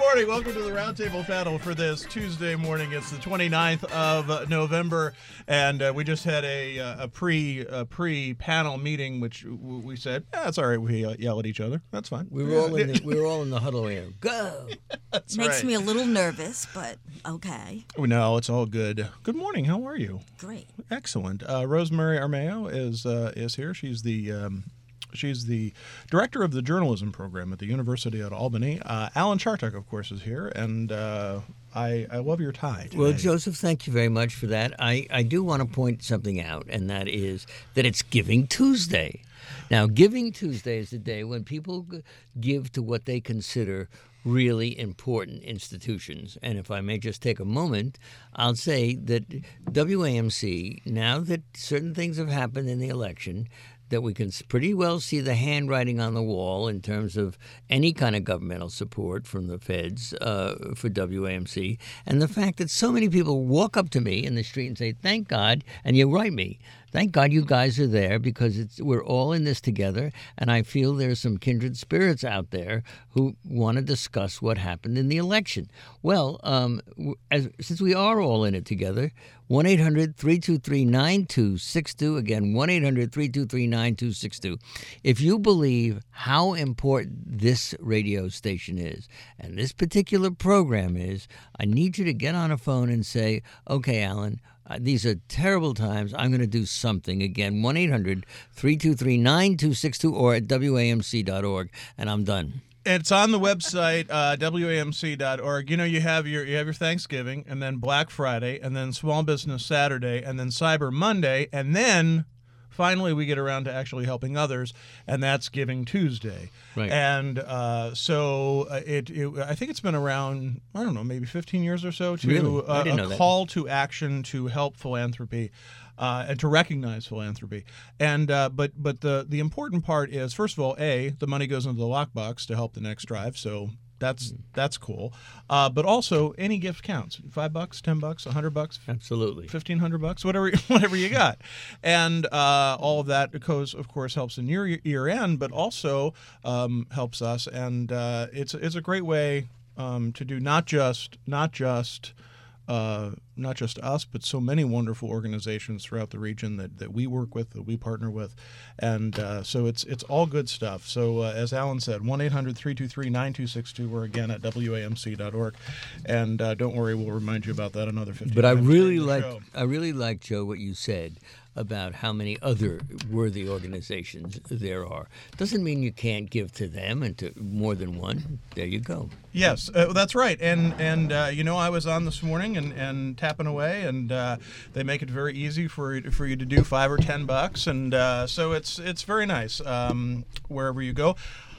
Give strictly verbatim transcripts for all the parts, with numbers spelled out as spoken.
morning. Welcome to the Roundtable panel for this Tuesday morning. It's the twenty-ninth of November, and uh, we just had a, a pre a pre panel meeting, which we said, yeah, it's all right. We yell at each other. That's fine. We were all in the, we were all in the huddle here. Go. That's Makes right. me a little nervous, but okay. No, it's all good. Good morning. How are you? Great. Excellent. Uh, Rosemary Armao is uh, is here. She's the um, she's the director of the journalism program at the University of Albany. Uh, Alan Chartek, of course, is here, and uh, I I love your tie today. Well, Joseph, thank you very much for that. I, I do want to point something out, and that is that it's Giving Tuesday. Now, Giving Tuesday is the day when people g- give to what they consider really important institutions. And if I may just take a moment, I'll say that W A M C, now that certain things have happened in the election, that we can pretty well see the handwriting on the wall in terms of any kind of governmental support from the feds uh, for W A M C, and the fact that so many people walk up to me in the street and say, thank God, and you write me, thank God you guys are there, because it's, we're all in this together, and I feel there's some kindred spirits out there who want to discuss what happened in the election. Well, um, as, since we are all in it together, one eight hundred three two three nine two six two. Again, one eight hundred three two three nine two six two. If you believe how important this radio station is and this particular program is, I need you to get on a phone and say, okay, Alan, Uh, these are terrible times. I'm going to do something. Again, one eight hundred three two three nine two six two or at W A M C dot org, and I'm done. It's on the website, uh, W A M C dot org. You know, you have your you have your Thanksgiving, and then Black Friday, and then Small Business Saturday, and then Cyber Monday, and then finally we get around to actually helping others, and that's Giving Tuesday. Right. And uh, so uh, it, it, I think it's been around, I don't know, maybe fifteen years or so, to Really? I uh, didn't a know that. call to action to help philanthropy. Uh, and to recognize philanthropy, and uh, but but the the important part is, first of all, a the money goes into the lockbox to help the next drive, so that's that's cool. Uh, but also, any gift counts. Five bucks, ten bucks, a hundred bucks, Absolutely. fifteen hundred bucks, whatever whatever you got, and uh, all of that goes, of course, helps in your year end, but also um, helps us, and uh, it's it's a great way um, to do not just not just. Uh, not just us, but so many wonderful organizations throughout the region that, that we work with, that we partner with, and uh, so it's it's all good stuff. So uh, as Alan said, one eight hundred three two three nine two six two. We're again at W A M C dot org, and uh, don't worry, we'll remind you about that another fifteen But I times really during the like show. I really like, Joe, what you said about how many other worthy organizations there are. Doesn't mean you can't give to them and to more than one. There you go. Yes, uh, that's right. And and uh, you know, I was on this morning and, and tapping away, and uh, they make it very easy for you, for you to do five or ten bucks, and uh, so it's it's very nice um, wherever you go.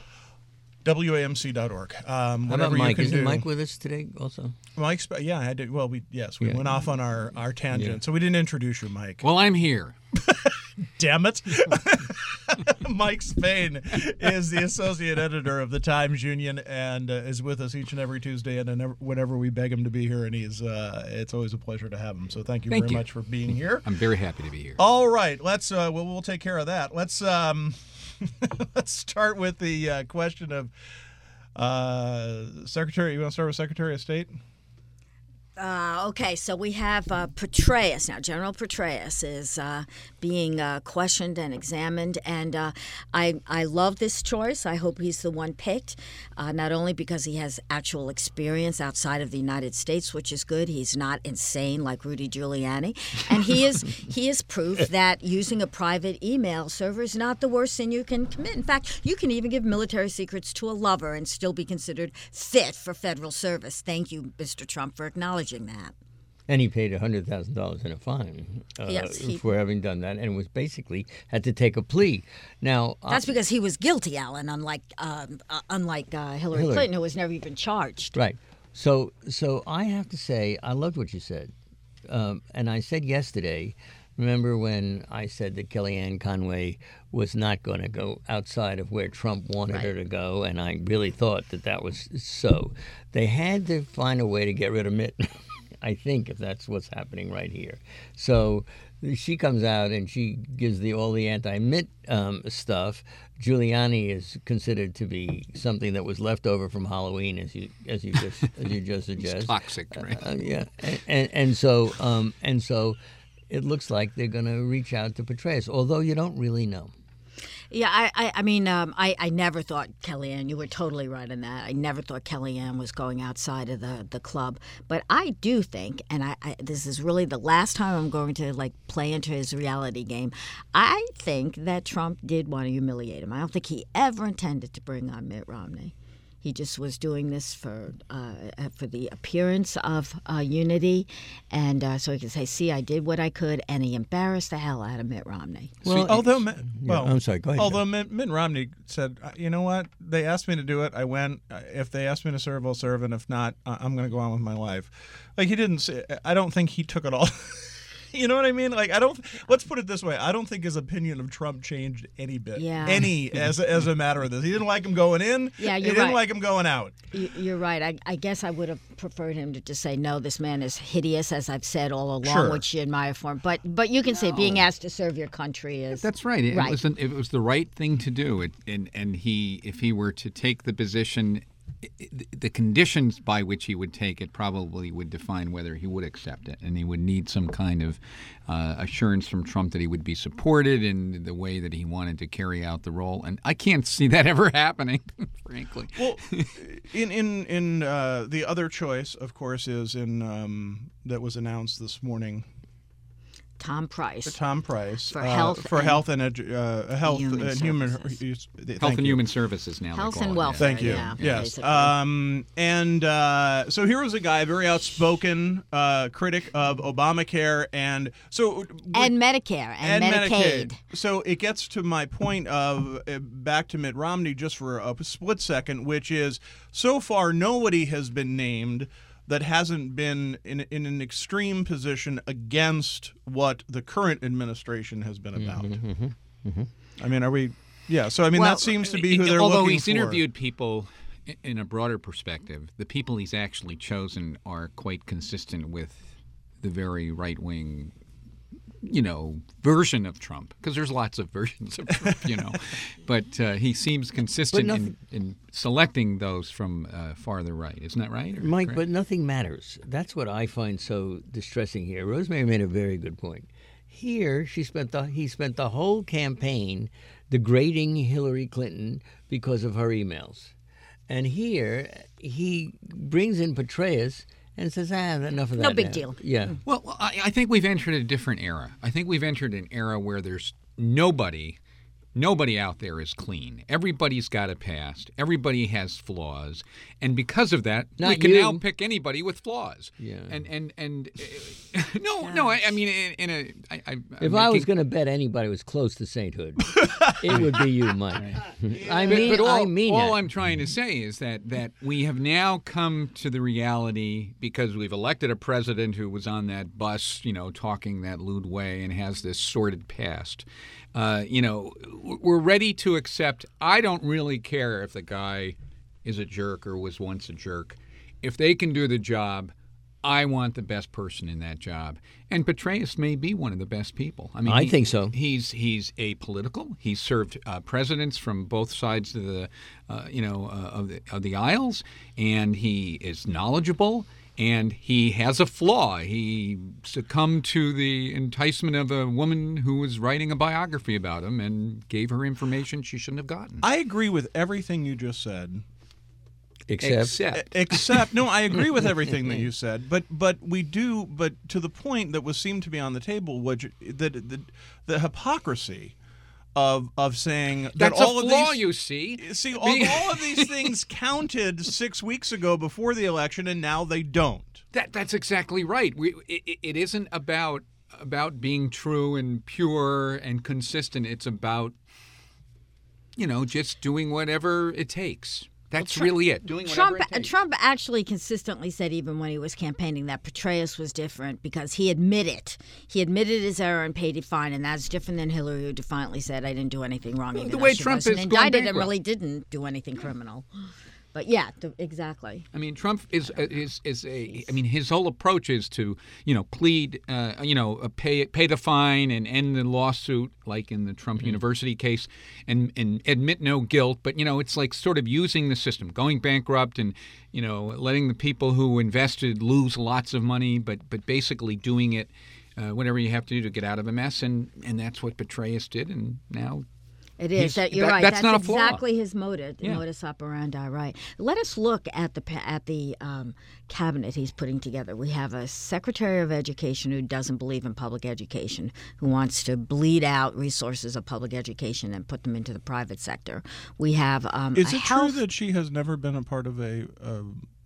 W A M C dot org. Um, How about whatever Mike? you can Isn't do. Mike with us today also? Mike's, yeah, I did. Well, we yes, we Yeah. went off on our, our tangent, Yeah. so we didn't introduce you, Mike. Well, I'm here. Damn it. Mike Spain is the associate editor of the Times Union and uh, is with us each and every Tuesday, and whenever, whenever we beg him to be here, and he's uh, it's always a pleasure to have him. So thank you Thank very you. much for being here. I'm very happy to be here. All right, let's uh, we'll, we'll take care of that. Let's um, let's start with the uh, question of uh, Secretary. You want to start with Secretary of State? Uh, okay, so we have uh, Petraeus now. General Petraeus is uh, being uh, questioned and examined, and uh, I I love this choice. I hope he's the one picked, uh, not only because he has actual experience outside of the United States, which is good. He's not insane like Rudy Giuliani, and he is he is proof that using a private email server is not the worst sin you can commit. In fact, you can even give military secrets to a lover and still be considered fit for federal service. Thank you, Mister Trump, for acknowledging that. And he paid one hundred thousand dollars in a fine uh, Yes, he- for having done that, and was basically had to take a plea. Now, That's uh, because he was guilty, Alan, unlike um, uh, unlike uh, Hillary, Hillary. Clinton, who was never even charged. right. So, so I have to say, I loved what you said, um, and I said yesterday. Remember when I said that Kellyanne Conway was not going to go outside of where Trump wanted her Right. to go, and I really thought that that was so. They had to find a way to get rid of Mitt. I think if that's what's happening right here. So she comes out and she gives the all the anti-Mitt um, stuff. Giuliani is considered to be something that was left over from Halloween, as you as you just as you just suggest. It's toxic, right? Uh, yeah, and, and and so um, and so it looks like they're going to reach out to Petraeus, although you don't really know. Yeah, I, I, I mean, um, I, I never thought Kellyanne. You were totally right in that. I never thought Kellyanne was going outside of the, the club. But I do think, and I, I this is really the last time I'm going to like play into his reality game. I think that Trump did want to humiliate him. I don't think he ever intended to bring on Mitt Romney. He just was doing this for uh, for the appearance of uh, unity, and uh, so he could say, "See, I did what I could," and he embarrassed the hell out of Mitt Romney. Well, although Mitt, Yeah, well, I'm sorry, go ahead. Although Mitt, Mitt Romney said, "Uh, "You know what? They asked me to do it. I went. Uh, If they asked me to serve, I'll serve, and if not, uh, I'm going to go on with my life." Like he didn't. Say, I don't think he took it all. You know what I mean? Like I don't. Let's put it this way: I don't think his opinion of Trump changed any bit. Yeah. Any as as a matter of this, he didn't like him going in. Yeah, he you're didn't right. like him going out. Y- You're right. I, I guess I would have preferred him to just say, "No, this man is hideous," as I've said all along, Sure. which you admire for him. But but you can say being asked to serve your country is That's right. It, Right. was an, it was the right thing to do. It, and and he, if he were to take the position, i- i- the conditions by which he would take it probably would define whether he would accept it, and he would need some kind of uh, assurance from Trump that he would be supported in the way that he wanted to carry out the role. And I can't see that ever happening, frankly. Well, in in in uh, the other choice, of course, is in um, that was announced this morning. Tom Price. Tom Price For uh, health for and health and edu- uh, health human and human services. thank Health and you. Human Services now. they Health call and it, welfare. Thank you. Yeah, yes. basically. Um, and uh, so here was a guy, very outspoken uh, critic of Obamacare, and so and Medicare and, Medicaid. So it gets to my point of uh, back to Mitt Romney just for a split second, which is so far nobody has been named that hasn't been in, in an extreme position against what the current administration has been about. Mm-hmm, mm-hmm. I mean, are we? Yeah. So I mean, Well, that seems to be who they're Although looking he's for. interviewed people i- in a broader perspective, the people he's actually chosen are quite consistent with the very right-wing, you know, version of Trump. Because there's lots of versions of Trump, you know. But uh, he seems consistent nothing- in, in selecting those from uh, farther right. Isn't that right? Or Mike, correct? but nothing matters. That's what I find so distressing here. Rosemary made a very good point. Here, she spent the he spent the whole campaign degrading Hillary Clinton because of her emails, and here he brings in Petraeus and says, "Ah, enough of that." No big now." deal. Yeah. Well, well, I, I think we've entered a different era. I think we've entered an era where there's nobody, nobody out there is clean. Everybody's got a past. Everybody has flaws, and because of that, we Not can you. now pick anybody with flaws. Yeah. And and and uh, no, no. I, I mean, in, in a, I, I, If I'm I was making- going to bet anybody was close to sainthood, it would be you, Mike. I But- mean, but all, I mean all it. I'm trying to say is that that we have now come to the reality because we've elected a president who was on that bus, you know, talking that lewd way and has this sordid past. Uh, you know, we're ready to accept. I don't really care if the guy is a jerk or was once a jerk. If they can do the job, I want the best person in that job. And Petraeus may be one of the best people. I mean, I he- think so. He's he's apolitical. He's served uh, presidents from both sides of the, uh, you know, uh, of the of the aisles, and he is knowledgeable. And he has a flaw. He succumbed to the enticement of a woman who was writing a biography about him and gave her information she shouldn't have gotten. I agree with everything you just said. Except, Except, Except, no, I agree with everything that you said, but but we do, but to the point that was seemed to be on the table, which that the, the hypocrisy of of saying that that's all a of flaw, these you see. see all, all of these things counted six weeks ago before the election, and now they don't. That that's exactly right. We, it, it isn't about about being true and pure and consistent. It's about, you know, just doing whatever it takes. That's really it. Doing whatever Trump it takes. Trump actually consistently said, even when he was campaigning, that Petraeus was different because he admitted he admitted his error and paid a fine, and that's different than Hillary, who defiantly said, "I didn't do anything wrong." Even the though way she Trump wasn't has gone indicted and bankrupt. really didn't do anything criminal. But yeah, th- exactly. I mean, Trump is is is a. I mean, his whole approach is to, you know, plead, uh, you know, uh, pay pay the fine and end the lawsuit, like in the Trump mm-hmm. University case, and and admit no guilt. But you know, it's like sort of using the system, going bankrupt, and you know, letting the people who invested lose lots of money, but but basically doing it, uh, whatever you have to do to get out of a mess, and and that's what Petraeus did, and now. It is. That, you're that, right. That's, that's not a flaw. exactly his motive, yeah. modus operandi. Right. Let us look at the at the um, cabinet he's putting together. We have a Secretary of Education who doesn't believe in public education, who wants to bleed out resources of public education and put them into the private sector. We have. Um, is a it health... true that she has never been a part of a? Uh,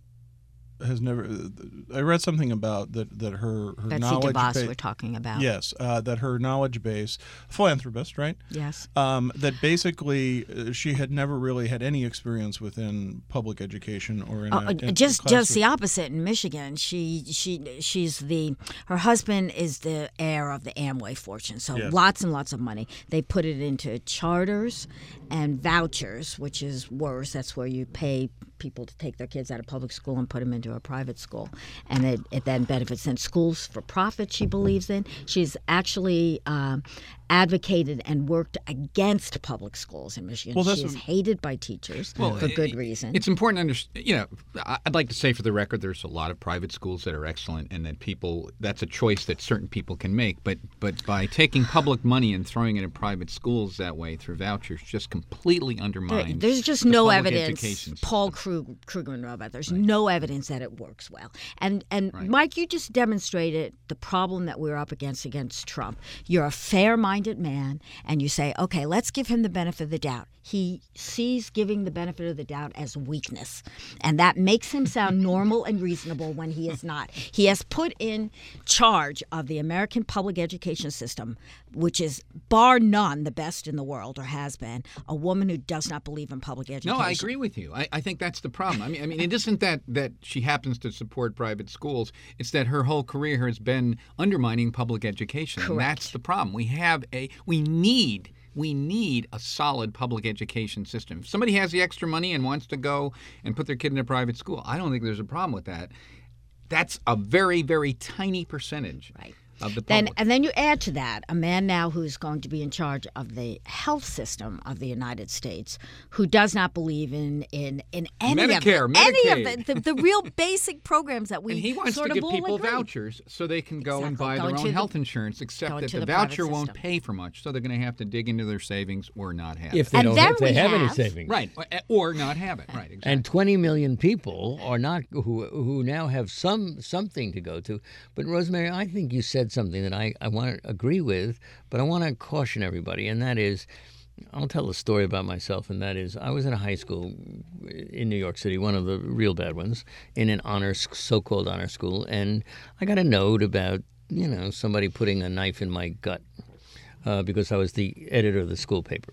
has never. I read something about that. That her her Betsy knowledge DeVos base, we're talking about. Yes, uh, that her knowledge base, philanthropist, right? Yes. Um, that basically uh, she had never really had any experience within public education or in, Oh, a, in just a just the opposite in Michigan. She she she's the her husband is the heir of the Amway fortune, so Yes. lots and lots of money. They put it into charters and vouchers, which is worse. That's where you pay people to take their kids out of public school and put them into a private school, and it, it then benefits in schools for profit. She believes in. She's actually um, advocated and worked against public schools in Michigan. Well, that's she is what- hated by teachers Well, for good it- reason. It's important to understand. You know, I- I'd like to say for the record, there's a lot of private schools that are excellent, and that people that's a choice that certain people can make. But but by taking public money and throwing it in private schools that way through vouchers, just completely There- undermines. There's just the no public evidence. education system. Paul Krug, Krugman wrote about. There's no evidence that it works well. And and Right. Mike, you just demonstrated the problem that we're up against against Trump. You're a fair-minded man, and you say, okay, let's give him the benefit of the doubt. He sees giving the benefit of the doubt as weakness, and that makes him sound normal and reasonable when he is not. He has put in charge of the American public education system, which is bar none the best in the world, or has been, a woman who does not believe in public education. No, I agree with you. I, I think that's the problem. I mean, I mean, it isn't that, that she happens to support private schools. It's that her whole career has been undermining public education. And Correct. that's the problem. We have a we need we need a solid public education system. If somebody has the extra money and wants to go and put their kid in a private school, I don't think there's a problem with that. That's a very, very tiny percentage. Right. Of the Then, public. and then you add to that a man now who's going to be in charge of the health system of the United States, who does not believe in in, in any Medicare, of the, any of Medicaid. the, the, the real basic programs that we And he wants sort to of give all people agree. vouchers so they can go and Exactly. buy Go their to own the- health insurance, except go that to the the private voucher won't system. pay for much, so they're going to have to dig into their savings or not have If it. they And don't, then if they we have, any have- savings, Right, or not have it. Right, exactly. And twenty million people are not who who now have some something to go to. But Rosemary, I think you said something that I, I want to agree with, but I want to caution everybody, and that is, I'll tell a story about myself, and that is, I was in a high school in New York City, one of the real bad ones, in an honor, so-called honor school, and I got a note about, you know, somebody putting a knife in my gut uh, because I was the editor of the school paper.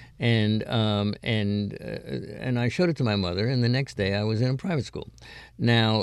And um, and uh, and I showed it to my mother, and the next day I was in a private school. Now,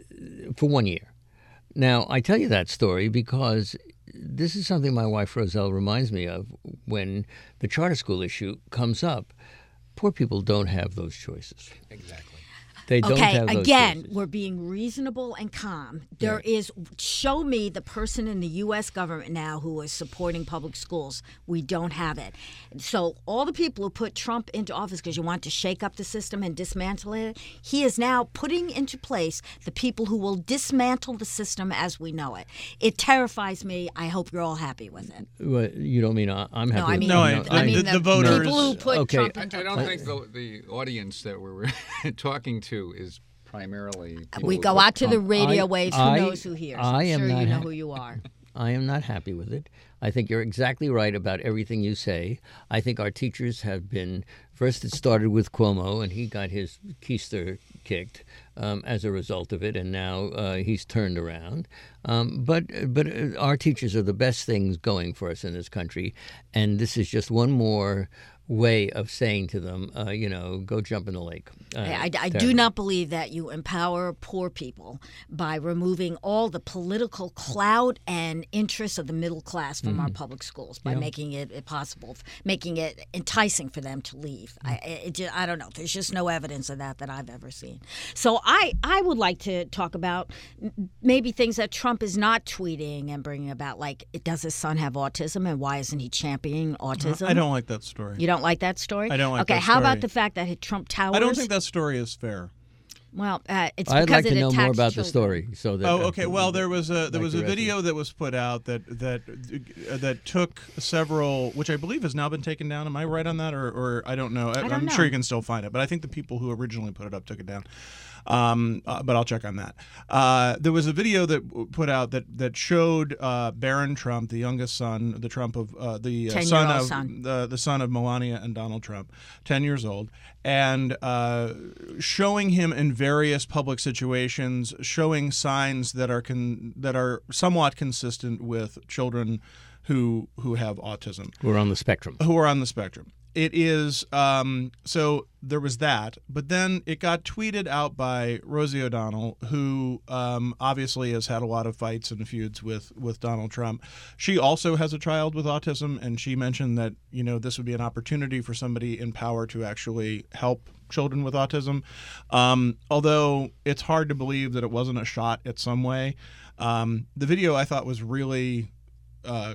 for one year. Now, I tell you that story because this is something my wife Roselle reminds me of when the charter school issue comes up. Poor people don't have those choices. Exactly. They don't Okay, have those again, choices. we're being reasonable and calm. There is, show me the person in the U S government now who is supporting public schools. We don't have it. So all the people who put Trump into office because you want to shake up the system and dismantle it, he is now putting into place the people who will dismantle the system as we know it. It terrifies me. I hope you're all happy with it. Well, you don't mean I- I'm happy No, I with mean, No, I- it. I I- mean the- the, the voters- people who put Okay. Trump I, into I don't place. think the, the audience that we're talking to is primarily people We who go vote out to the Trump. radio I- waves. Who I- knows who hears? I I'm am sure not you know ha- who you are. I am not happy with it. I think you're exactly right about everything you say. I think our teachers have been, first it started with Cuomo, and he got his keister kicked um, as a result of it, and now uh, he's turned around. Um, but but uh, our teachers are the best things going for us in this country, and this is just one more way of saying to them, uh, you know, go jump in the lake. Uh, I, I, I do terrible. not believe that you empower poor people by removing all the political clout and interests of the middle class from Mm-hmm. our public schools by Yeah. making it possible, making it enticing for them to leave. I, it, ju- I don't know. There's just no evidence of that that I've ever seen. So I, I would like to talk about m- maybe things that Trump is not tweeting and bringing about, like, does his son have autism and why isn't he championing autism? I don't like that story. You don't like that story? I don't like okay, that how about story. the fact that Trump Towers? I don't think that story is fair. Well, uh, it's I'd because like to it know more attacks about the children. story. So that, Oh, uh, okay. Well, there was a there like was the a rest of video that was put out that that uh, that took several, which I believe has now been taken down. Am I right on that, or, or I don't know. I, don't I'm know. sure you can still find it, but I think the people who originally put it up took it down. Um, uh, but I'll check on that. Uh, there was a video that w- put out that that showed uh, Barron Trump, the youngest son, the Trump of uh, the uh, son ten-year-old of son. the the son of Melania and Donald Trump, ten years old, and uh, showing him in various public situations, showing signs that are con- that are somewhat consistent with children who who have autism, we're on the spectrum. who are on the spectrum. It is um, so there was that, but then it got tweeted out by Rosie O'Donnell, who um, obviously has had a lot of fights and feuds with with Donald Trump. She also has a child with autism, and she mentioned that you know this would be an opportunity for somebody in power to actually help children with autism. Um, although it's hard to believe that it wasn't a shot at some way. Um, the video I thought was really. Uh,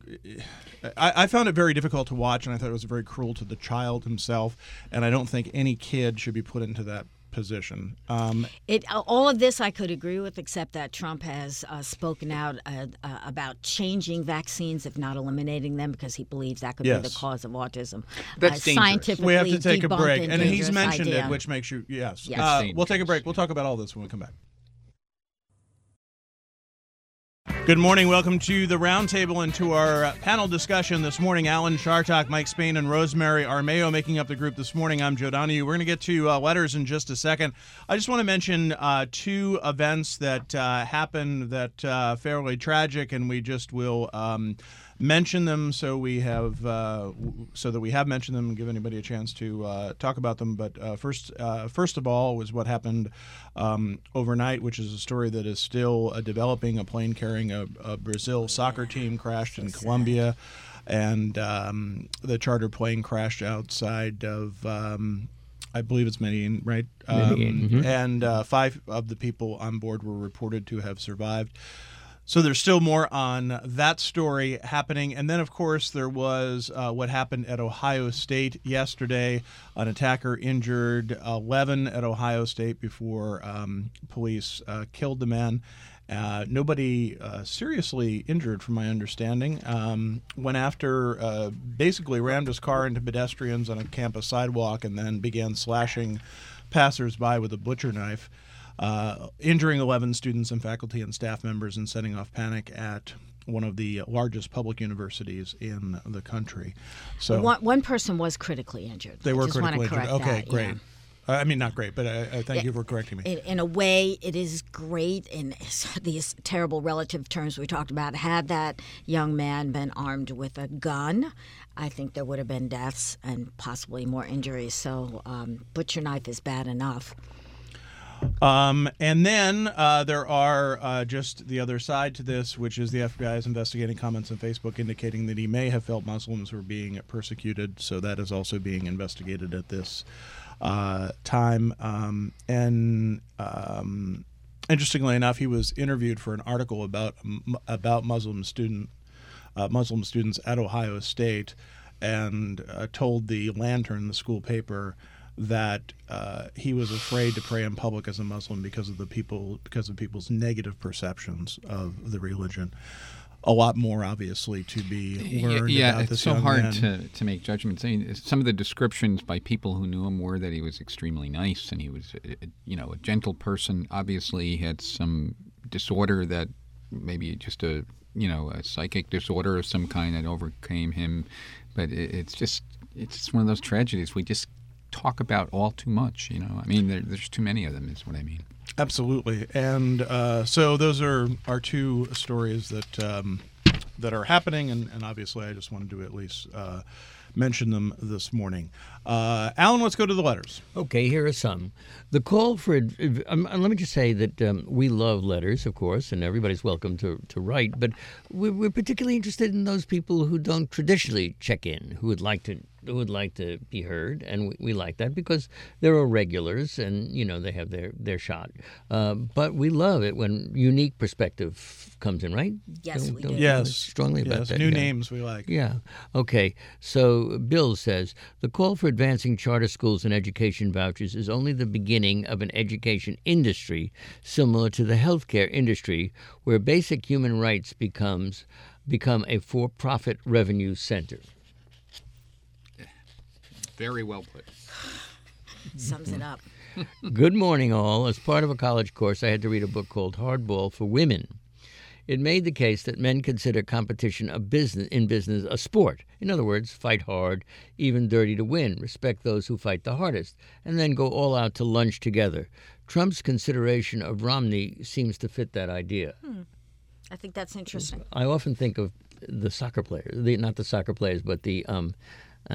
I, I found it very difficult to watch, and I thought it was very cruel to the child himself. And I don't think any kid should be put into that position. Um, It, all of this I could agree with, except that Trump has uh, spoken out uh, uh, about changing vaccines, if not eliminating them, because he believes that could be Yes. the cause of autism. That's uh, dangerous. Scientifically we have to take a debunked break, and and he's dangerous mentioned idea. it, which makes you yes. Yes. Uh, That's we'll take a dangerous. break. We'll talk about all this when we come back. Good morning. Welcome to the roundtable and to our uh, panel discussion this morning. Alan Chartock, Mike Spain, and Rosemary Armeo making up the group this morning. I'm Joe Donahue. We're going to get to uh, letters in just a second. I just want to mention uh, two events that uh, happened that uh, fairly tragic, and we just will um, mention them so we have uh, w- so that we have mentioned them and give anybody a chance to uh, talk about them. But uh, first, uh, first of all, was what happened um, overnight, which is a story that is still uh, developing. A plane carrying a, a Brazil soccer team crashed in Colombia, and um, the charter plane crashed outside of. Um, I believe it's Medellin, right? Medellin, mhm. And uh, five of the people on board were reported to have survived. So there's still more on that story happening. And then, of course, there was uh, what happened at Ohio State yesterday. An attacker injured eleven at Ohio State before um, police uh, killed the man. Uh, nobody uh, seriously injured, from my understanding. Um, went after, uh, basically rammed his car into pedestrians on a campus sidewalk and then began slashing passersby with a butcher knife. Uh, injuring eleven students and faculty and staff members and setting off panic at one of the largest public universities in the country. So One, one person was critically injured. they I were just want critically to injured. correct Okay, that, great. yeah. Uh, I mean, not great, but I, I thank you for correcting me. In, in a way, it is great in these terrible relative terms we talked about. Had that young man been armed with a gun, I think there would have been deaths and possibly more injuries. So um, butcher knife is bad enough. Um, and then uh, there are uh, just the other side to this, which is the F B I is investigating comments on Facebook indicating that he may have felt Muslims were being persecuted. So that is also being investigated at this uh, time. Um, and um, interestingly enough, he was interviewed for an article about about Muslim student uh, Muslim students at Ohio State, and uh, told the Lantern, the school paper, that uh, he was afraid to pray in public as a Muslim because of the people because of people's negative perceptions of the religion. A lot more, obviously, to be learned yeah, about it's this so young hard man. to, to make judgments. I mean, some of the descriptions by people who knew him were that he was extremely nice and he was, uh, you know, a gentle person. Obviously, he had some disorder that maybe just a, you know, a psychic disorder of some kind that overcame him. But it, it's just, it's just one of those tragedies we just talk about all too much. You know, I mean, there, there's too many of them. Is what I mean. Absolutely, and uh, so those are our two stories that um, that are happening, and, and obviously, I just wanted to at least uh, mention them this morning. Uh, Alan, let's go to the letters. Okay, here are some. The call for, um, let me just say that um, we love letters, of course, and everybody's welcome to, to write, but we're, we're particularly interested in those people who don't traditionally check in, who would like to who would like to be heard, and we, we like that because they're all regulars and, you know, they have their, their shot. Uh, but we love it when unique perspective comes in, right? Yes, Don't- we don't do. you feel Yes. strongly about Yes, that. new Yeah. names we like. Yeah. Okay. So Bill says the call for advancing charter schools and education vouchers is only the beginning of an education industry similar to the healthcare industry, where basic human rights becomes become a for-profit revenue center. Very well put. Sums it up. Good morning, all. As part of a college course, I had to read a book called Hardball for Women. It made the case that men consider competition a business in business a sport. In other words, fight hard, even dirty to win, respect those who fight the hardest, and then go all out to lunch together. Trump's consideration of Romney seems to fit that idea. Hmm. I think that's interesting. I often think of the soccer players, the, not the soccer players, but the um, uh,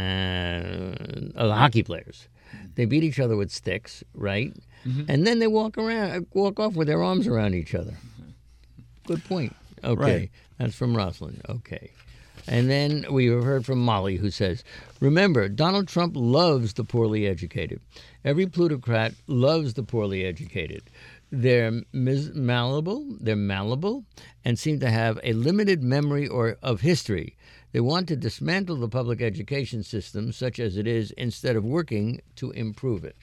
uh, the hockey players. They beat each other with sticks, right? Mm-hmm. And then they walk around, walk off with their arms around each other. Good point. Okay, Right. That's from Rosalind. Okay. And then we have heard from Molly, who says, remember, Donald Trump loves the poorly educated. Every plutocrat loves the poorly educated. They're mis- malleable, they're malleable, and seem to have a limited memory or of history. They want to dismantle the public education system, such as it is, instead of working to improve it.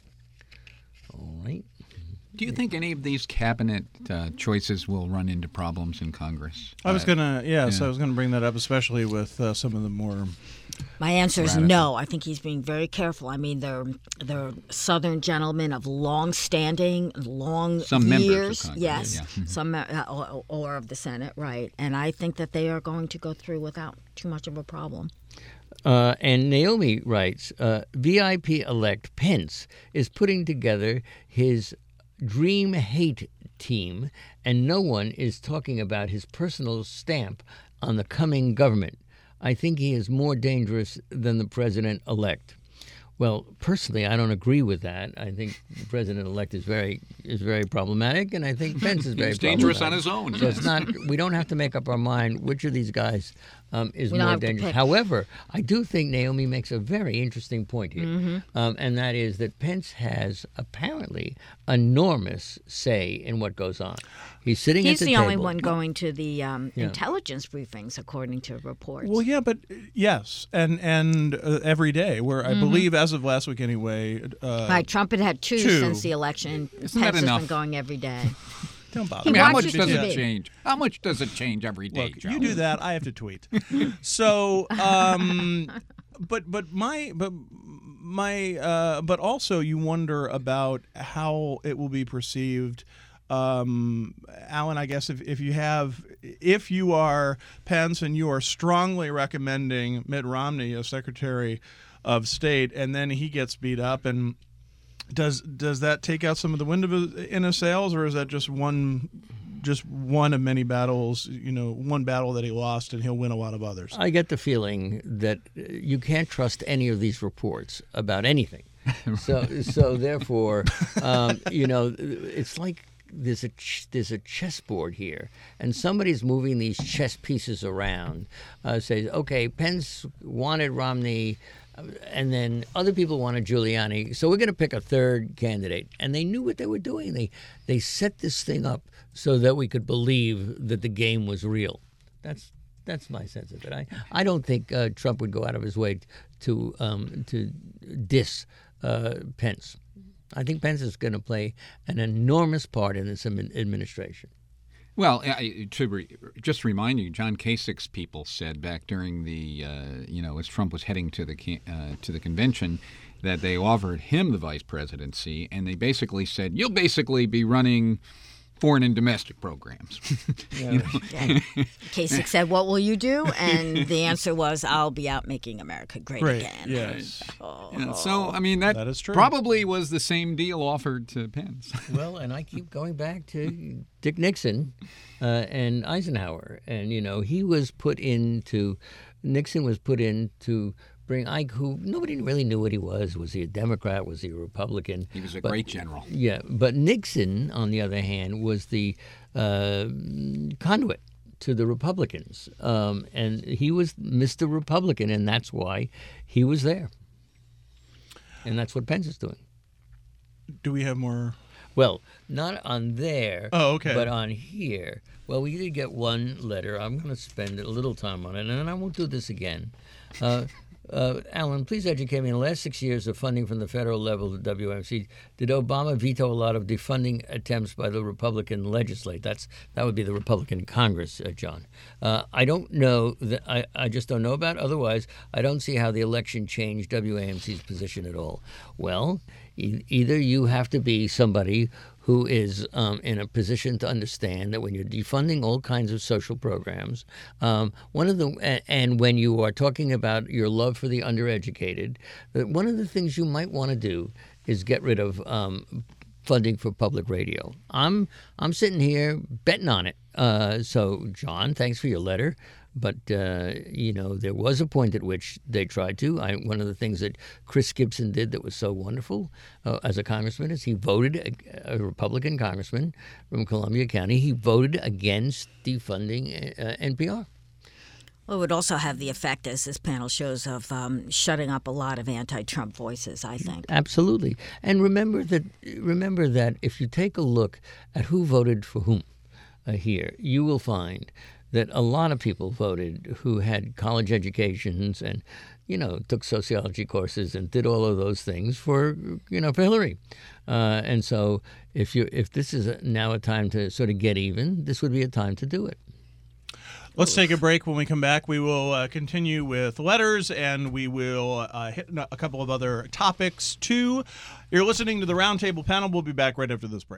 All right. Do you think any of these cabinet uh, choices will run into problems in Congress? I was Uh, gonna, yes, yeah. I was gonna bring that up, especially with uh, some of the more. My answer is Radical. no. I think he's being very careful. I mean, they're they're Southern gentlemen of long standing, long Some members of years. Congress, yes, yeah. Mhm. some uh, or, or of the Senate, right? And I think that they are going to go through without too much of a problem. Uh, and Naomi writes, uh, V I P-elect Pence is putting together his dream hate team, and no one is talking about his personal stamp on the coming government. I think he is more dangerous than the president-elect. Well, personally, I don't agree with that. I think the president-elect is very is very problematic, and I think Pence is very He's dangerous on problematic. his own. So it's not. We don't have to make up our mind which of these guys um, is We don't more have to dangerous. pick. However, I do think Naomi makes a very interesting point here, Mm-hmm. um, and that is that Pence has apparently enormous say in what goes on. He's sitting He's at the, the, only table. one going to the um, Yeah. intelligence briefings, according to reports. Well, yeah, but uh, yes, and and uh, every day, where I believe as of last week anyway. Uh, Right, Trump had had two, two. since the election. Isn't Pence that has enough? been going every day. Don't bother. I mean, how much watches does T it V. change? How much does it change every day, Look, Joe? you do that, I have to tweet. So, um, but but my but my uh, but also you wonder about how it will be perceived. Um, Alan, I guess if, if you have if you are Pence and you are strongly recommending Mitt Romney as Secretary of State, and then he gets beat up, and does does that take out some of the wind of his, in his sails, or is that just one just one of many battles? You know, one battle that he lost, and he'll win a lot of others. I get the feeling that uh, you can't trust any of these reports about anything. So, so therefore, um, you know, it's like there's a ch- there's a chessboard here, and somebody's moving these chess pieces around. Uh, says, okay, Pence wanted Romney, uh, and then other people wanted Giuliani, so we're going to pick a third candidate. And they knew what they were doing. They they set this thing up so that we could believe that the game was real. That's that's my sense of it. I I don't think uh, Trump would go out of his way to um, to diss uh, Pence. I think Pence is going to play an enormous part in this admin- administration. Well, I- to re- just remind you, John Kasich's people said back during the, uh, you know, as Trump was heading to the can- uh, to the convention, that they offered him the vice presidency, and they basically said, "You'll basically be running foreign and domestic programs." You know? And Kasich said, "What will you do?" And the answer was, "I'll be out making America great, Great. again." Yes. Yeah, so, I mean, that, That is true. probably was the same deal offered to Pence. Well, and I keep going back to Dick Nixon uh, and Eisenhower. And, you know, he was put into Nixon was put in to bring Ike, who nobody really knew what he was. Was he a Democrat? Was he a Republican? He was a But- great general. Yeah, but Nixon, on the other hand, was the uh, conduit to the Republicans, um, and he was Mister Republican, and that's why he was there. And that's what Pence is doing. Do we have more? Well, not on there, Oh, okay. but on here. Well, we did get one letter. I'm going to spend a little time on it, and then I won't do this again. Uh, uh, Alan, please educate me. In the last six years of funding from the federal level to W M C, did Obama veto a lot of defunding attempts by the Republican legislate? That's that would be the Republican Congress, uh, John. Uh, I don't know. That, I, I just don't know about. Otherwise, I don't see how the election changed W A M C's position at all. Well, e- either you have to be somebody who is um, in a position to understand that when you're defunding all kinds of social programs, um, one of the and, and when you are talking about your love for the undereducated, that one of the things you might want to do is get rid of um, funding for public radio. I'm I'm sitting here betting on it. Uh, so, John, thanks for your letter. But, uh, you know, there was a point at which they tried to. I, one of the things that Chris Gibson did that was so wonderful uh, as a congressman is he voted, a, a Republican congressman from Columbia County, he voted against defunding uh, N P R. Well, it would also have the effect, as this panel shows, of um, shutting up a lot of anti-Trump voices, I think. Absolutely. And remember that, remember that if you take a look at who voted for whom uh, here, you will find that a lot of people voted who had college educations and, you know, took sociology courses and did all of those things for, you know, for Hillary. Uh, and so if you if this is a, now a time to sort of get even, this would be a time to do it. Let's take a break. When we come back, we will uh, continue with letters, and we will uh, hit a couple of other topics, too. You're listening to the Roundtable Panel. We'll be back right after this break.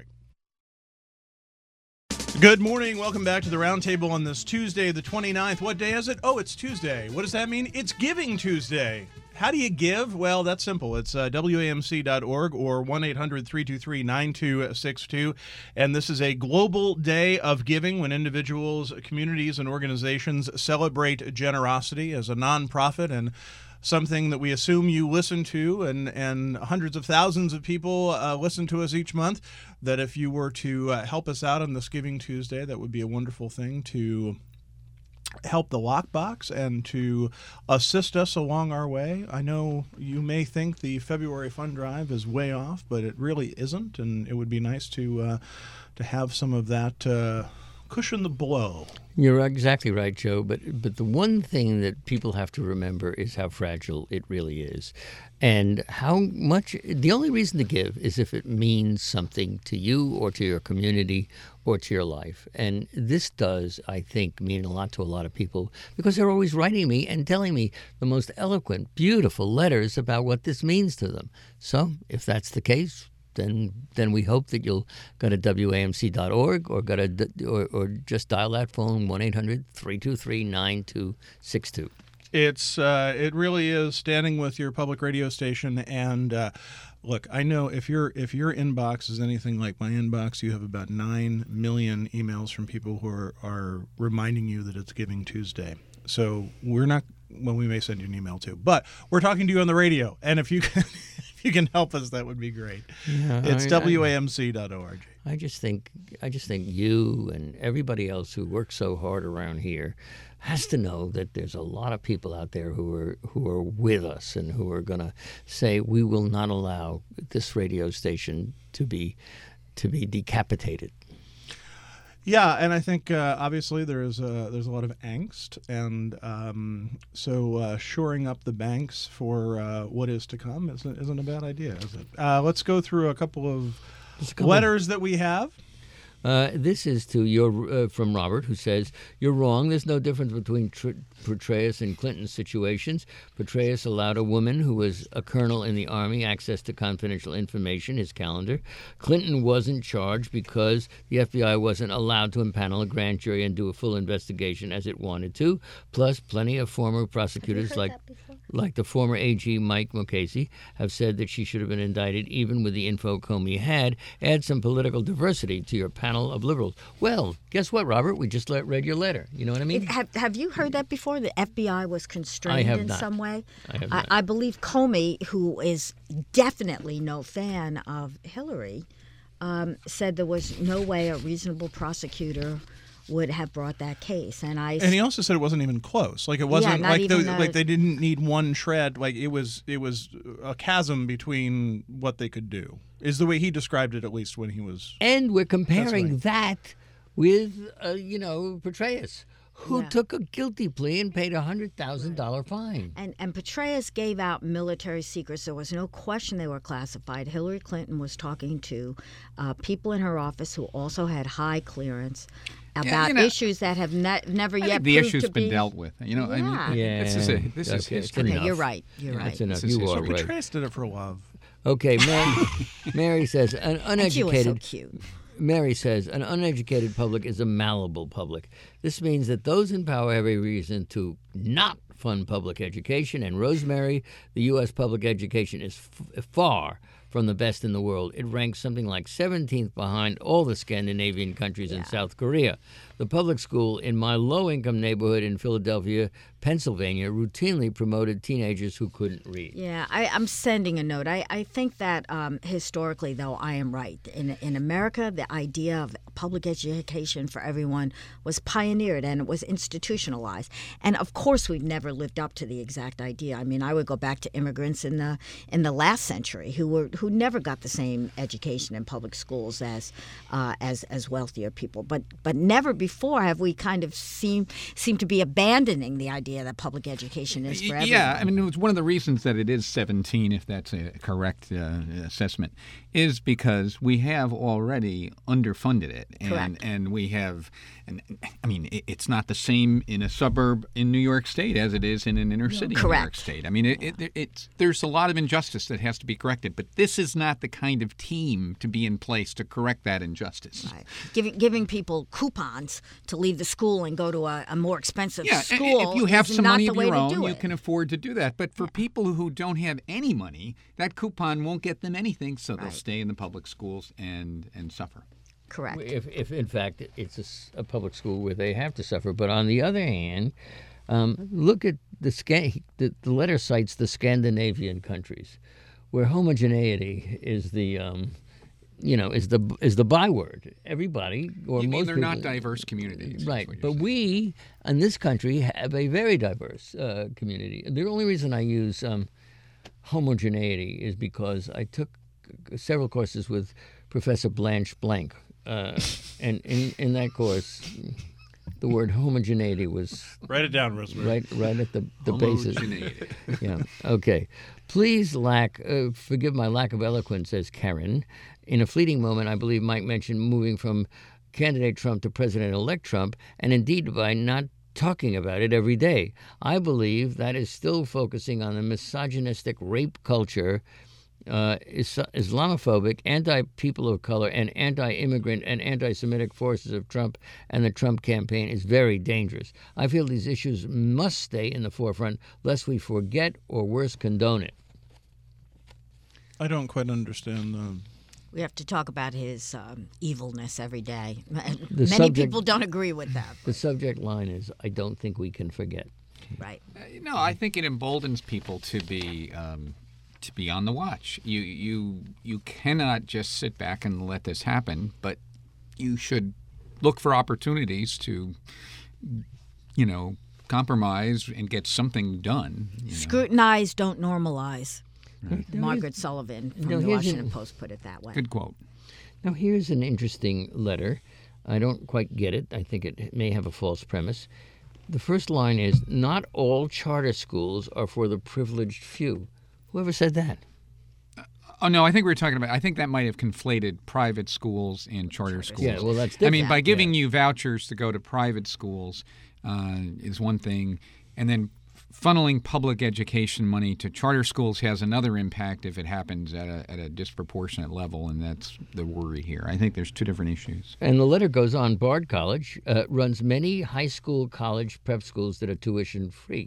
Good morning. Welcome back to the Roundtable on this Tuesday, the twenty-ninth. What day is it? Oh, it's Tuesday. What does that mean? It's Giving Tuesday. How do you give? Well, that's simple. It's uh, W A M C dot org or one eight hundred three two three nine two six two. And this is a global day of giving when individuals, communities, and organizations celebrate generosity as a nonprofit and something that we assume you listen to, and, and hundreds of thousands of people uh, listen to us each month, that if you were to uh, help us out on this Giving Tuesday, that would be a wonderful thing to help the Lockbox and to assist us along our way. I know you may think the February fund drive is way off, but it really isn't, and it would be nice to uh, to have some of that uh, cushion the blow. You're exactly right, Joe. But but the one thing that people have to remember is how fragile it really is, and how much. The only reason to give is if it means something to you or to your community or to your life. And this does, I think, mean a lot to a lot of people because they're always writing me and telling me the most eloquent, beautiful letters about what this means to them. So if that's the case, then then we hope that you'll go to W A M C dot org or go to or, or just dial that phone one eight hundred three two three nine two six two. It's uh, it really is standing with your public radio station. And uh, look, I know if your if your inbox is anything like my inbox, you have about nine million emails from people who are, are reminding you that it's Giving Tuesday. So we're not. Well, we may send you an email too, but we're talking to you on the radio, and if you can, if you can help us, that would be great. Yeah, it's I- W A M C dot org. I just think I just think you and everybody else who works so hard around here has to know that there's a lot of people out there who are who are with us and who are going to say we will not allow this radio station to be to be decapitated. Yeah, and I think uh, obviously there's a, there's a lot of angst, and um, so uh, shoring up the banks for uh, what is to come isn't, isn't a bad idea, is it? Uh, let's go through a couple of Just a couple- letters that we have. Uh, this is to your uh, from Robert, who says, "You're wrong. There's no difference between Tr- Petraeus and Clinton's situations. Petraeus allowed a woman who was a colonel in the Army access to confidential information, his calendar. Clinton wasn't charged because the F B I wasn't allowed to impanel a grand jury and do a full investigation as it wanted to. Plus, plenty of former prosecutors like like the former A G Mike Mukasey, have said that she should have been indicted even with the info Comey had. Add some political diversity to your panel of liberals. Well, guess what, Robert? We just let, read your letter. You know what I mean? It, have, have you heard that before? The F B I was constrained in not. some way? I have I, not. I believe Comey, who is definitely no fan of Hillary, um, said there was no way a reasonable prosecutor would have brought that case. And I And he also said it wasn't even close. Like it wasn't not like even the, a- like they didn't need one shred. Like it was it was a chasm between what they could do. Is the way he described it, at least when he was. And we're comparing right. that with, uh, you know, Petraeus, who Yeah. took a guilty plea and paid a one hundred thousand dollars fine. And, and Petraeus gave out military secrets. There was no question they were classified. Hillary Clinton was talking to uh, people in her office who also had high clearance about you know, issues that have ne- never I yet think the proved issue's to been be. dealt with. You know, Yeah. I mean, Yeah. this is a, this is Okay, it's history. enough. Okay, you're right. You're Yeah, right. That's enough. This is You are history. right. Petraeus did it for a while. Okay, Mary, Mary says an And she was so uneducated. cute. Mary says an uneducated public is a malleable public. This means that those in power have a reason to not fund public education. And Rosemary, the U S public education is f- far from the best in the world. It ranks something like seventeenth behind all the Scandinavian countries and South Korea. The public school in my low-income neighborhood in Philadelphia, Pennsylvania, routinely promoted teenagers who couldn't read. Yeah, I, I'm sending a note. I, I think that um, historically, though, I am right. In in America, the idea of public education for everyone was pioneered and it was institutionalized. And of course, we've never lived up to the exact idea. I mean, I would go back to immigrants in the in the last century who were who never got the same education in public schools as uh, as as wealthier people. But but never before have we kind of seem seem to be abandoning the idea that public education is for everyone. Yeah, I mean, it was one of the reasons that it is seventeen, if that's a correct uh, assessment, is because we have already underfunded it, and Correct. and we have, and I mean, it, it's not the same in a suburb in New York State as it is in an inner city in New York Correct. State. I mean, it, it, it's there's a lot of injustice that has to be corrected, but this is not the kind of team to be in place to correct that injustice. Right. Giving giving people coupons to leave the school and go to a, a more expensive Yeah, school. and if you have is some not money the of way your to own, do you it. can afford to do that. But for people who don't have any money, that coupon won't get them anything, so they'll Right. stay in the public schools and and suffer. Correct. If, if in fact it's a s- a, public school where they have to suffer. But on the other hand, um, look at the, Sca- the the letter cites the Scandinavian countries, where homogeneity is the um, you know is the is the byword. Everybody or You mean most they're people, not diverse communities, is right? what you're But saying. we in this country have a very diverse uh, community. The only reason I use um, homogeneity is because I took several courses with Professor Blanche Blank, uh, and in, in that course, the word homogeneity was Write it down, Rosemary. right right at the, the basis. Homogeneity. Yeah. Okay. Please lack uh, forgive my lack of eloquence, says Karen. In a fleeting moment, I believe Mike mentioned moving from candidate Trump to President-elect Trump, and indeed by not talking about it every day. I believe that is still focusing on the misogynistic rape culture, uh, is- Islamophobic, anti-people of color, and anti-immigrant and anti-Semitic forces of Trump and the Trump campaign is very dangerous. I feel these issues must stay in the forefront lest we forget or worse condone it. I don't quite understand the. We have to talk about his um, evilness every day. Many subject- people don't agree with that. The subject line is, I don't think we can forget. Right. Uh, No, I think it emboldens people to be um, to be on the watch. You you you cannot just sit back and let this happen, but you should look for opportunities to, you know, compromise and get something done. you know. Scrutinize, don't normalize. Right. Margaret Sullivan from No, the here's Washington an- Post put it that way. Good quote. Now, here's an interesting letter. I don't quite get it. I think it may have a false premise. The first line is, not all charter schools are for the privileged few. Whoever said that? Oh no, I think we were talking about. I think that might have conflated private schools and charter schools. Yeah, well, that's I different. mean, by giving Yeah. you vouchers to go to private schools uh, is one thing, and then funneling public education money to charter schools has another impact if it happens at a, at a disproportionate level, and that's the worry here. I think there's two different issues. And the letter goes on, Bard College uh, runs many high school, college, prep schools that are tuition free.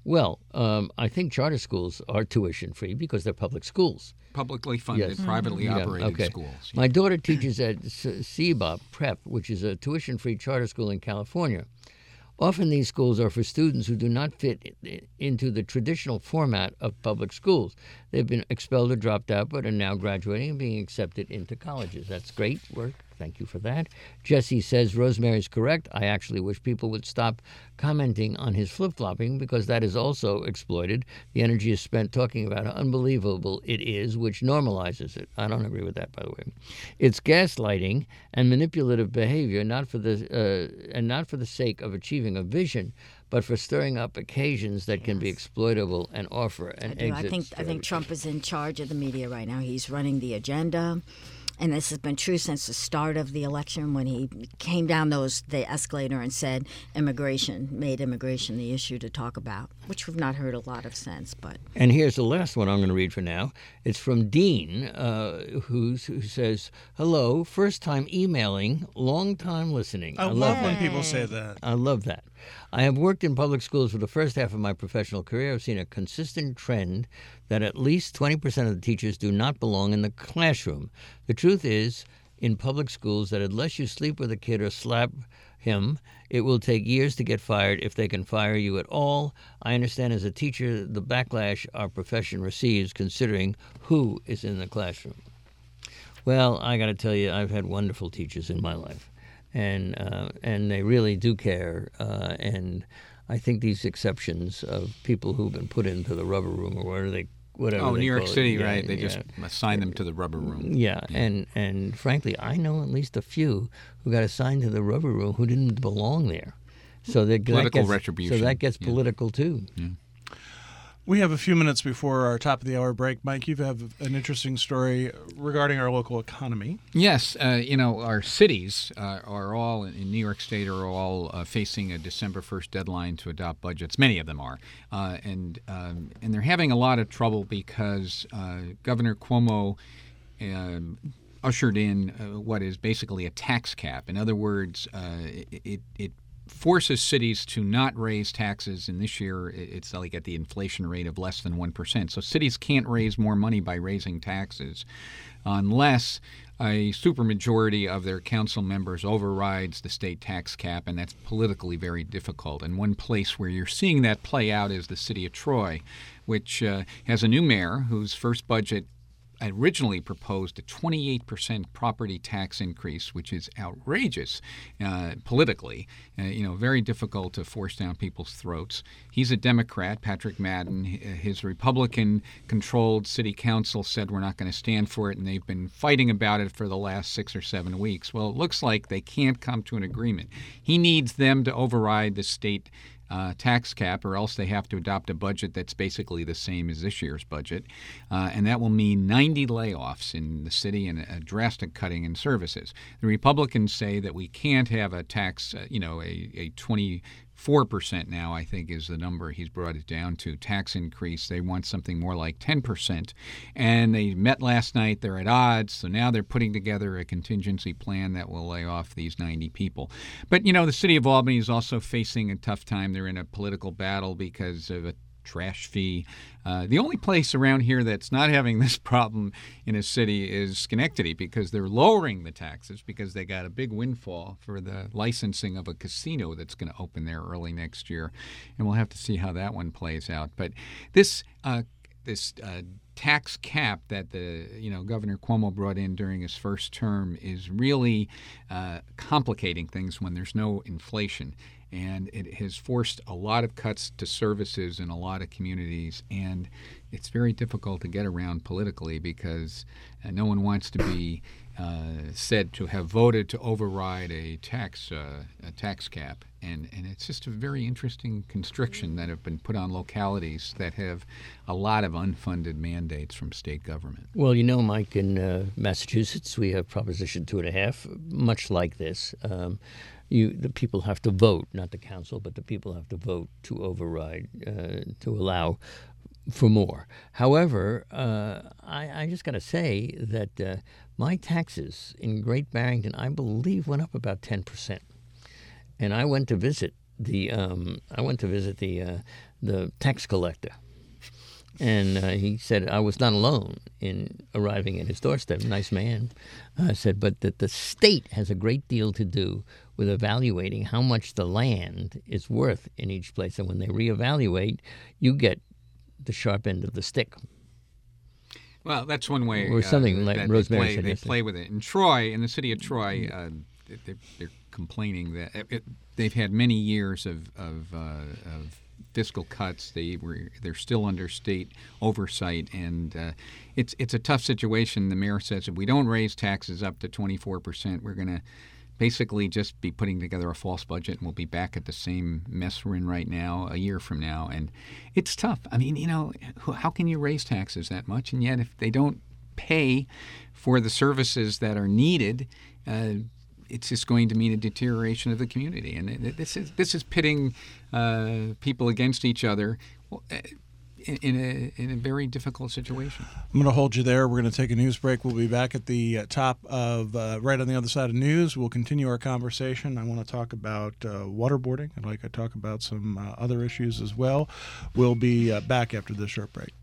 Well, um, I think charter schools are tuition free because they're public schools. Publicly funded, Yes. privately Yeah, operated okay. schools. My daughter teaches at S- SEBA Prep, which is a tuition-free charter school in California. Often these schools are for students who do not fit i- into the traditional format of public schools. They've been expelled or dropped out, but are now graduating and being accepted into colleges. That's great work. Thank you for that. Jesse says Rosemary's correct. I actually wish people would stop commenting on his flip-flopping because that is also exploited. The energy is spent talking about how unbelievable it is, which normalizes it. I don't agree with that, by the way. It's gaslighting and manipulative behavior, not for the uh, and not for the sake of achieving a vision, but for stirring up occasions that can be exploitable and offer an I do. exit I think I strategy. think Trump is in charge of the media right now. He's running the agenda. And this has been true since the start of the election when he came down those the escalator and said immigration, made immigration the issue to talk about, which we've not heard a lot of since. But And here's the last one I'm going to read for now. It's from Dean, uh, who's, who says, hello, first time emailing, long time listening. I, love when people say that. I love that. I have worked in public schools for the first half of my professional career. I've seen a consistent trend that at least twenty percent of the teachers do not belong in the classroom. The truth is, in public schools, that unless you sleep with a kid or slap him, it will take years to get fired if they can fire you at all. I understand as a teacher the backlash our profession receives considering who is in the classroom. Well, I got to tell you, I've had wonderful teachers in my life. And uh, and they really do care. Uh, and I think these exceptions of people who've been put into the rubber room or whatever they whatever. Oh, they New York call it. City, Yeah, right? They yeah. just assign them to the rubber room. Yeah, and and frankly, I know at least a few who got assigned to the rubber room who didn't belong there. So that, Political that gets, retribution. So that gets Yeah. political too. We have a few minutes before our top of the hour break. Mike, you have an interesting story regarding our local economy. Yes, uh, you know, our cities uh, are all, in New York State, are all uh, facing a December first deadline to adopt budgets. Many of them are. Uh, and um, and they're having a lot of trouble because uh, Governor Cuomo um, ushered in uh, what is basically a tax cap. In other words, uh, it, it forces cities to not raise taxes, and this year it's like at the inflation rate of less than one percent. So cities can't raise more money by raising taxes unless a supermajority of their council members overrides the state tax cap, and that's politically very difficult. And one place where you're seeing that play out is the city of Troy, which uh, has a new mayor whose first budget originally proposed a twenty-eight percent property tax increase, which is outrageous uh, politically. Uh, you know, very difficult to force down people's throats. He's a Democrat, Patrick Madden. His Republican-controlled city council said we're not going to stand for it, and they've been fighting about it for the last six or seven weeks. Well, it looks like they can't come to an agreement. He needs them to override the state Uh, tax cap, or else they have to adopt a budget that's basically the same as this year's budget. Uh, and that will mean ninety layoffs in the city and a drastic cutting in services. The Republicans say that we can't have a tax, uh, you know, a, a twenty-four percent now, I think is the number he's brought it down to, tax increase. They want something more like ten percent. And they met last night. They're at odds. So now they're putting together a contingency plan that will lay off these ninety people. But, you know, the city of Albany is also facing a tough time. They're in a political battle because of a trash fee. Uh, the only place around here that's not having this problem in a city is Schenectady, because they're lowering the taxes because they got a big windfall for the licensing of a casino that's going to open there early next year. And we'll have to see how that one plays out. But this uh, this uh, tax cap that the you know Governor Cuomo brought in during his first term is really uh, complicating things when there's no inflation. And it has forced a lot of cuts to services in a lot of communities. And it's very difficult to get around politically because uh, no one wants to be uh, said to have voted to override a tax uh, a tax cap. And, and it's just a very interesting constriction that have been put on localities that have a lot of unfunded mandates from state government. Well, you know, Mike, in uh, Massachusetts, we have Proposition Two and a Half, much like this. Um, You, the people have to vote, not the council, but the people have to vote to override, uh, to allow for more. However, uh, I, I just got to say that uh, my taxes in Great Barrington, I believe, went up about ten percent. And I went to visit the um, I went to visit the uh, the tax collector. And uh, he said I was not alone in arriving at his doorstep. Nice man. I said, but that the state has a great deal to do with evaluating how much the land is worth in each place. And when they reevaluate, you get the sharp end of the stick. Well, that's one way. Or something uh, like that Rosemary they play, said they yesterday. play with it. In Troy, in the city of Troy, uh, they're, they're complaining that it, it, they've had many years of of, uh, of fiscal cuts. They were they're still under state oversight, and uh, it's it's a tough situation. The mayor says if we don't raise taxes up to twenty-four percent, we're going to basically just be putting together a false budget, and we'll be back at the same mess we're in right now a year from now. And it's tough. I mean, you know, how can you raise taxes that much? And yet if they don't pay for the services that are needed, uh, it's just going to mean a deterioration of the community. And this is this is pitting uh, people against each other in, in a in a very difficult situation. I'm going to hold you there. We're going to take a news break. We'll be back at the uh, top of uh, right on the other side of news. We'll continue our conversation. I want to talk about uh, waterboarding. I'd like to talk about some uh, other issues as well. We'll be uh, back after this short break.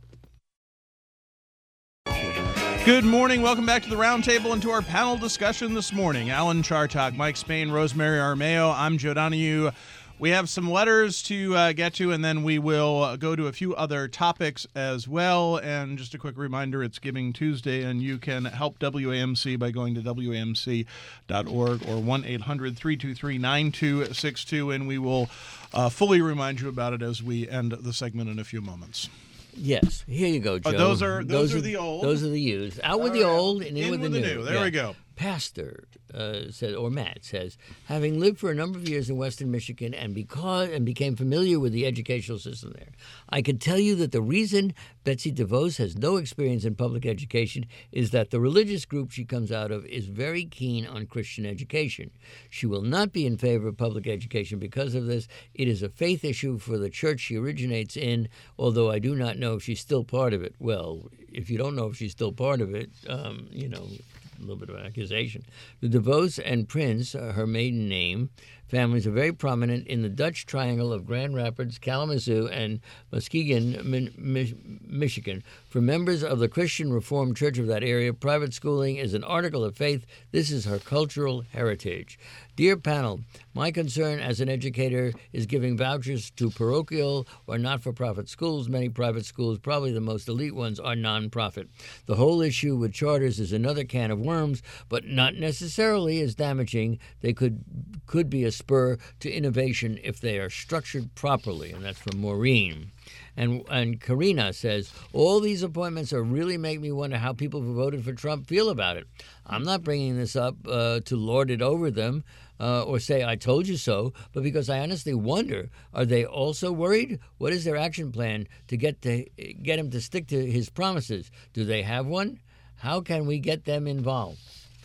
Good morning. Welcome back to the Roundtable and to our panel discussion this morning. Alan Chartock, Mike Spain, Rosemary Armao. I'm Joe Donahue. We have some letters to uh, get to, and then we will uh, go to a few other topics as well. And just a quick reminder, it's Giving Tuesday, and you can help W A M C by going to W A M C dot org or one eight hundred three two three nine two six two, and we will uh, fully remind you about it as we end the segment in a few moments. Yes, here you go, Joe. Oh, those are those, those are the old. Those are the used. Out with All the right. old and in, in with, with the, the new. new. There yeah. we go. Pastor uh, said, or Matt says, having lived for a number of years in Western Michigan and because and became familiar with the educational system there, I can tell you that the reason Betsy DeVos has no experience in public education is that the religious group she comes out of is very keen on Christian education. She will not be in favor of public education because of this. It is a faith issue for the church she originates in, although I do not know if she's still part of it. Well, if you don't know if she's still part of it, um, you know, a little bit of an accusation. The DeVos and Prince, uh, her maiden name, families are very prominent in the Dutch Triangle of Grand Rapids, Kalamazoo, and Muskegon, Mi- Mi- Michigan. For members of the Christian Reformed Church of that area, private schooling is an article of faith. This is her cultural heritage. Dear panel, my concern as an educator is giving vouchers to parochial or not-for-profit schools. Many private schools, probably the most elite ones, are non-profit. The whole issue with charters is another can of worms, but not necessarily as damaging. They could could be a spur to innovation if they are structured properly, and that's from Maureen. And and Karina says, all these appointments are really make me wonder how people who voted for Trump feel about it. I'm not bringing this up uh, to lord it over them uh, or say, I told you so, but because I honestly wonder, are they also worried? What is their action plan to get to get him to stick to his promises? Do they have one? How can we get them involved?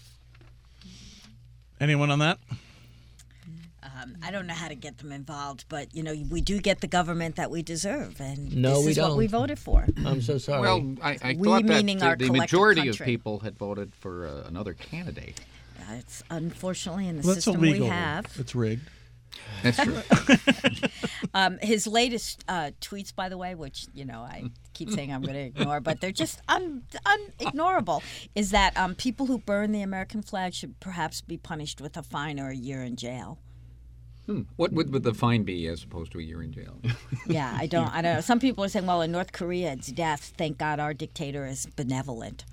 Anyone on that? Um, I don't know how to get them involved, but, you know, we do get the government that we deserve, and No, this we is what don't. we voted for. I'm so sorry. Well, I, I We thought that meaning the, our the collective majority of country. people had voted for uh, another candidate. Uh, It's unfortunately in the Well, that's system illegal. we have. It's rigged. That's true. Um, his latest uh, tweets, by the way, which, you know, I keep saying I'm going to ignore, but they're just un- unignorable, is that um, people who burn the American flag should perhaps be punished with a fine or a year in jail. Hmm. What would, would the fine be as opposed to a year in jail? Yeah, I don't I don't know. Some people are saying, well, in North Korea, it's death. Thank God our dictator is benevolent.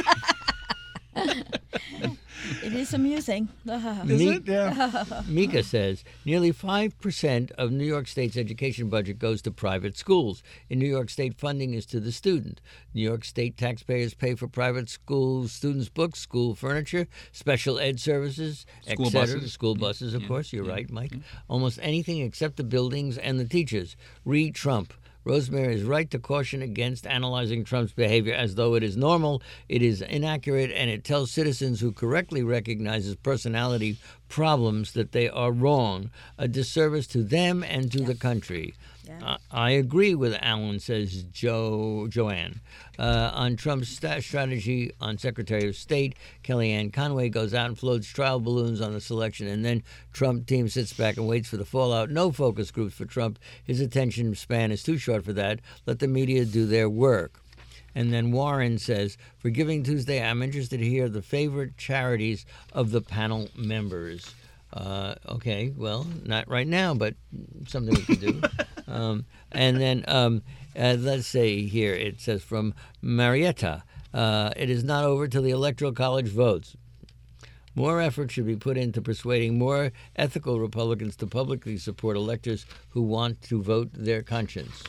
It is amusing. Is Me- it? Yeah. Mika says nearly five percent of New York State's education budget goes to private schools. In New York State, funding is to the student. New York State taxpayers pay for private schools, students' books, school furniture, special ed services, School et cetera. buses. School buses, of Yeah, course. You're yeah, right, Mike. Almost anything except the buildings and the teachers. Read Trump. Rosemary is right to caution against analyzing Trump's behavior as though it is normal. It is inaccurate, and it tells citizens who correctly recognize his personality problems that they are wrong, a disservice to them and to the country. Yeah. I, I agree with Alan, says Joe Joanne. Uh, on Trump's st- strategy on Secretary of State, Kellyanne Conway goes out and floats trial balloons on the selection, and then Trump team sits back and waits for the fallout. No focus groups for Trump. His attention span is too short for that. Let the media do their work. And then Warren says, for Giving Tuesday, I'm interested to hear the favorite charities of the panel members. Uh, okay, well, not right now, but something we can do. um, and then um, uh, let's say here, it says from Marietta, uh, it is not over till the Electoral College votes. More effort should be put into persuading more ethical Republicans to publicly support electors who want to vote their conscience.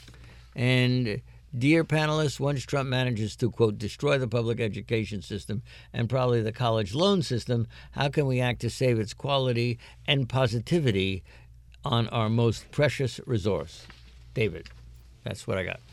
And dear panelists, once Trump manages to, quote, destroy the public education system and probably the college loan system, how can we act to save its quality and positivity on our most precious resource? David, that's what I got.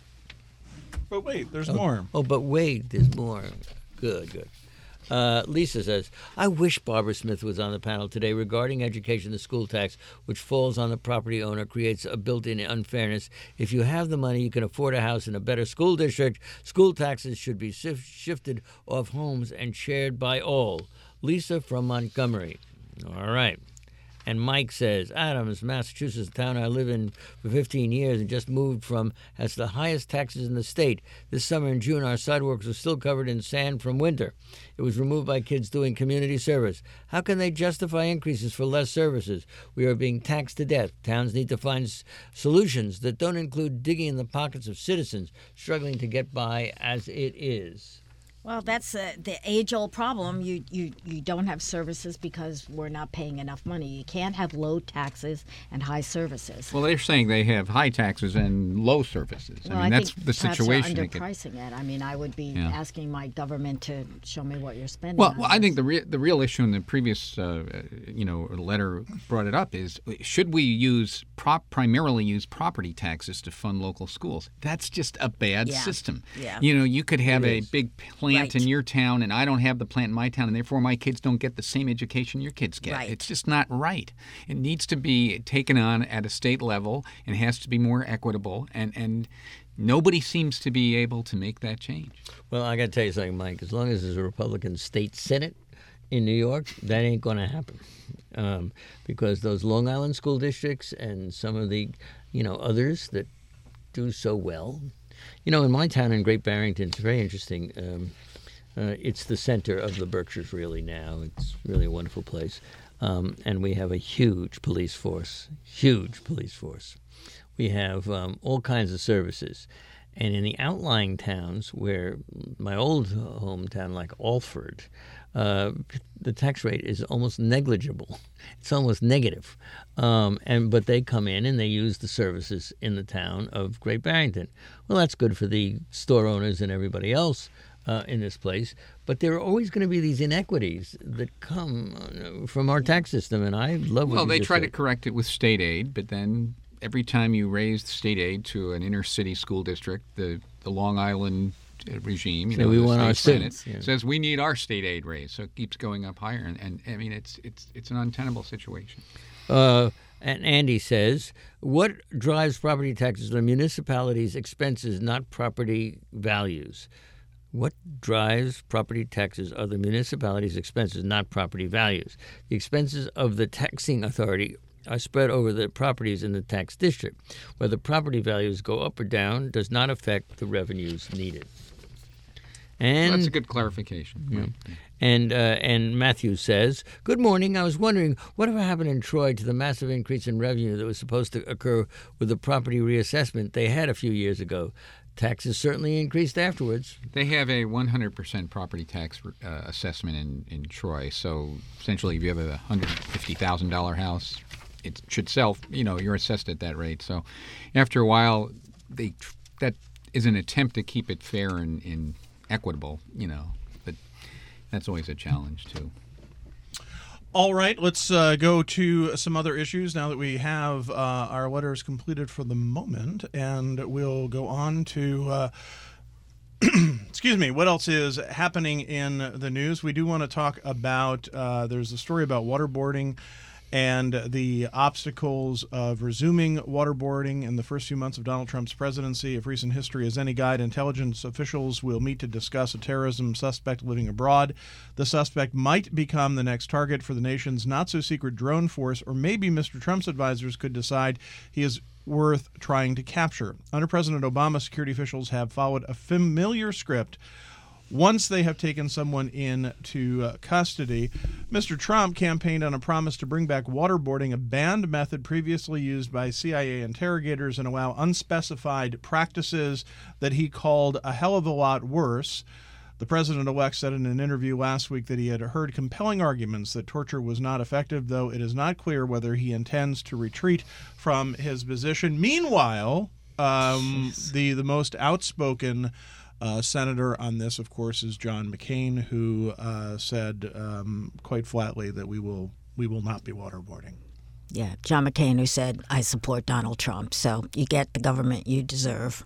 But wait, there's oh, more. Oh, but wait, there's more. Good, good. Uh, Lisa says, I wish Barbara Smith was on the panel today regarding education. The school tax, which falls on the property owner, creates a built-in unfairness. If you have the money, you can afford a house in a better school district. School taxes should be sif- shifted off homes and shared by all. Lisa from Montgomery. All right. And Mike says, Adams, Massachusetts, a town I live in for fifteen years and just moved from, has the highest taxes in the state. This summer in June, our sidewalks were still covered in sand from winter. It was removed by kids doing community service. How can they justify increases for less services? We are being taxed to death. Towns need to find s- solutions that don't include digging in the pockets of citizens struggling to get by as it is. Well, that's uh, the age-old problem. You, you you don't have services because we're not paying enough money. You can't have low taxes and high services. Well, they're saying they have high taxes and low services. Well, I mean, I that's think the perhaps situation. you're they get- underpricing it. I mean, I would be Yeah. asking my government to show me what you're spending. Well, on well, I think this. the re- the real issue in the previous, uh, you know, letter brought it up is should we use prop primarily use property taxes to fund local schools? That's just a bad Yeah. system. Yeah. You know, you could have It a is. big plant Right. in your town, and I don't have the plant in my town, and therefore my kids don't get the same education your kids get. Right. It's just not right. It needs to be taken on at a state level and has to be more equitable, and and nobody seems to be able to make that change. Well, I got to tell you something, Mike. As long as there's a Republican state Senate in New York, that ain't going to happen. Um, because those Long Island school districts and some of the, you know, others that do so well. You know, in my town in Great Barrington, it's very interesting. Um, uh, it's the center of the Berkshires really now. It's really a wonderful place. Um, and we have a huge police force, huge police force. We have um, all kinds of services. And in the outlying towns, where my old hometown, like Alford, uh, the tax rate is almost negligible. It's almost negative. Um, and but they come in and they use the services in the town of Great Barrington. Well, that's good for the store owners and everybody else uh, in this place. But there are always going to be these inequities that come uh, from our tax system, and I love what Well, you they just try to said. correct it with state aid, but then every time you raise state aid to an inner city school district, the, the Long Island uh, regime, you So know, we the want state our Senate, students, yeah. says we need our state aid raised, so it keeps going up higher, and, and I mean it's it's it's an untenable situation. Uh, and Andy says, what drives property taxes? The municipalities' expenses, not property values. What drives property taxes are the municipalities' expenses, not property values. The expenses of the taxing authority are spread over the properties in the tax district. Whether property values go up or down does not affect the revenues needed. And That's a good clarification. Yeah. And uh, and Matthew says, good morning. I was wondering, whatever happened in Troy to the massive increase in revenue that was supposed to occur with the property reassessment they had a few years ago? Taxes certainly increased afterwards. They have a one hundred percent property tax uh, assessment in, in Troy. So essentially, if you have a one hundred fifty thousand dollars house, it should sell, you know, you're assessed at that rate. So after a while, they that is an attempt to keep it fair and, and equitable, you know, but that's always a challenge, too. All right, let's uh, go to some other issues now that we have uh, our letters completed for the moment, and we'll go on to, uh, excuse me, what else is happening in the news. We do want to talk about, uh, there's a story about waterboarding and the obstacles of resuming waterboarding in the first few months of Donald Trump's presidency. If recent history is any guide, intelligence officials will meet to discuss a terrorism suspect living abroad. The suspect might become the next target for the nation's not-so-secret drone force, or maybe Mister Trump's advisors could decide he is worth trying to capture. Under President Obama, security officials have followed a familiar script once they have taken someone into uh, custody. Mister Trump campaigned on a promise to bring back waterboarding, a banned method previously used by C I A interrogators, and allow unspecified practices that he called a hell of a lot worse. The president-elect said in an interview last week that he had heard compelling arguments that torture was not effective, though it is not clear whether he intends to retreat from his position. Meanwhile, um, the, the most outspoken Uh, senator on this, of course, is John McCain, who uh, said um, quite flatly that we will we will not be waterboarding. Yeah, John McCain, who said, I support Donald Trump, so you get the government you deserve.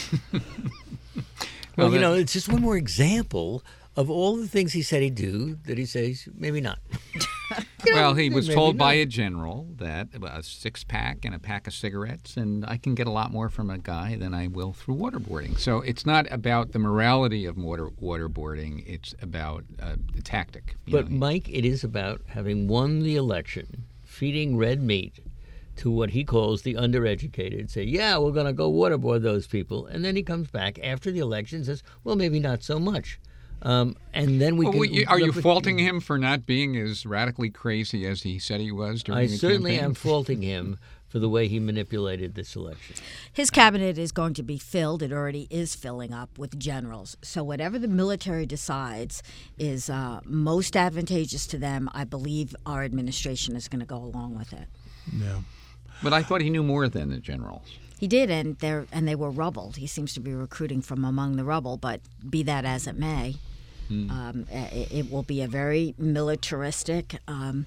Well, Well, you that- know, it's just one more example of all the things he said he'd do that he says maybe not. Well, he was maybe told by not. a general that a six-pack and a pack of cigarettes, and I can get a lot more from a guy than I will through waterboarding. So it's not about the morality of water waterboarding. It's about uh, the tactic. you But, know. Mike, it is about having won the election, feeding red meat to what he calls the undereducated, say, yeah, we're going to go waterboard those people. And then he comes back after the election and says, well, maybe not so much. Um, and then we Well, can. you- are you look at- faulting him for not being as radically crazy as he said he was during I the certainly campaign? am faulting him for the way he manipulated this election. His cabinet is going to be filled, it already is filling up, with generals. So whatever the military decides is uh, most advantageous to them, I believe our administration is going to go along with it. No. But I thought he knew more than the generals. He did, and they're and they were rubble. He seems to be recruiting from among the rubble, but be that as it may, um, it, it will be a very militaristic um,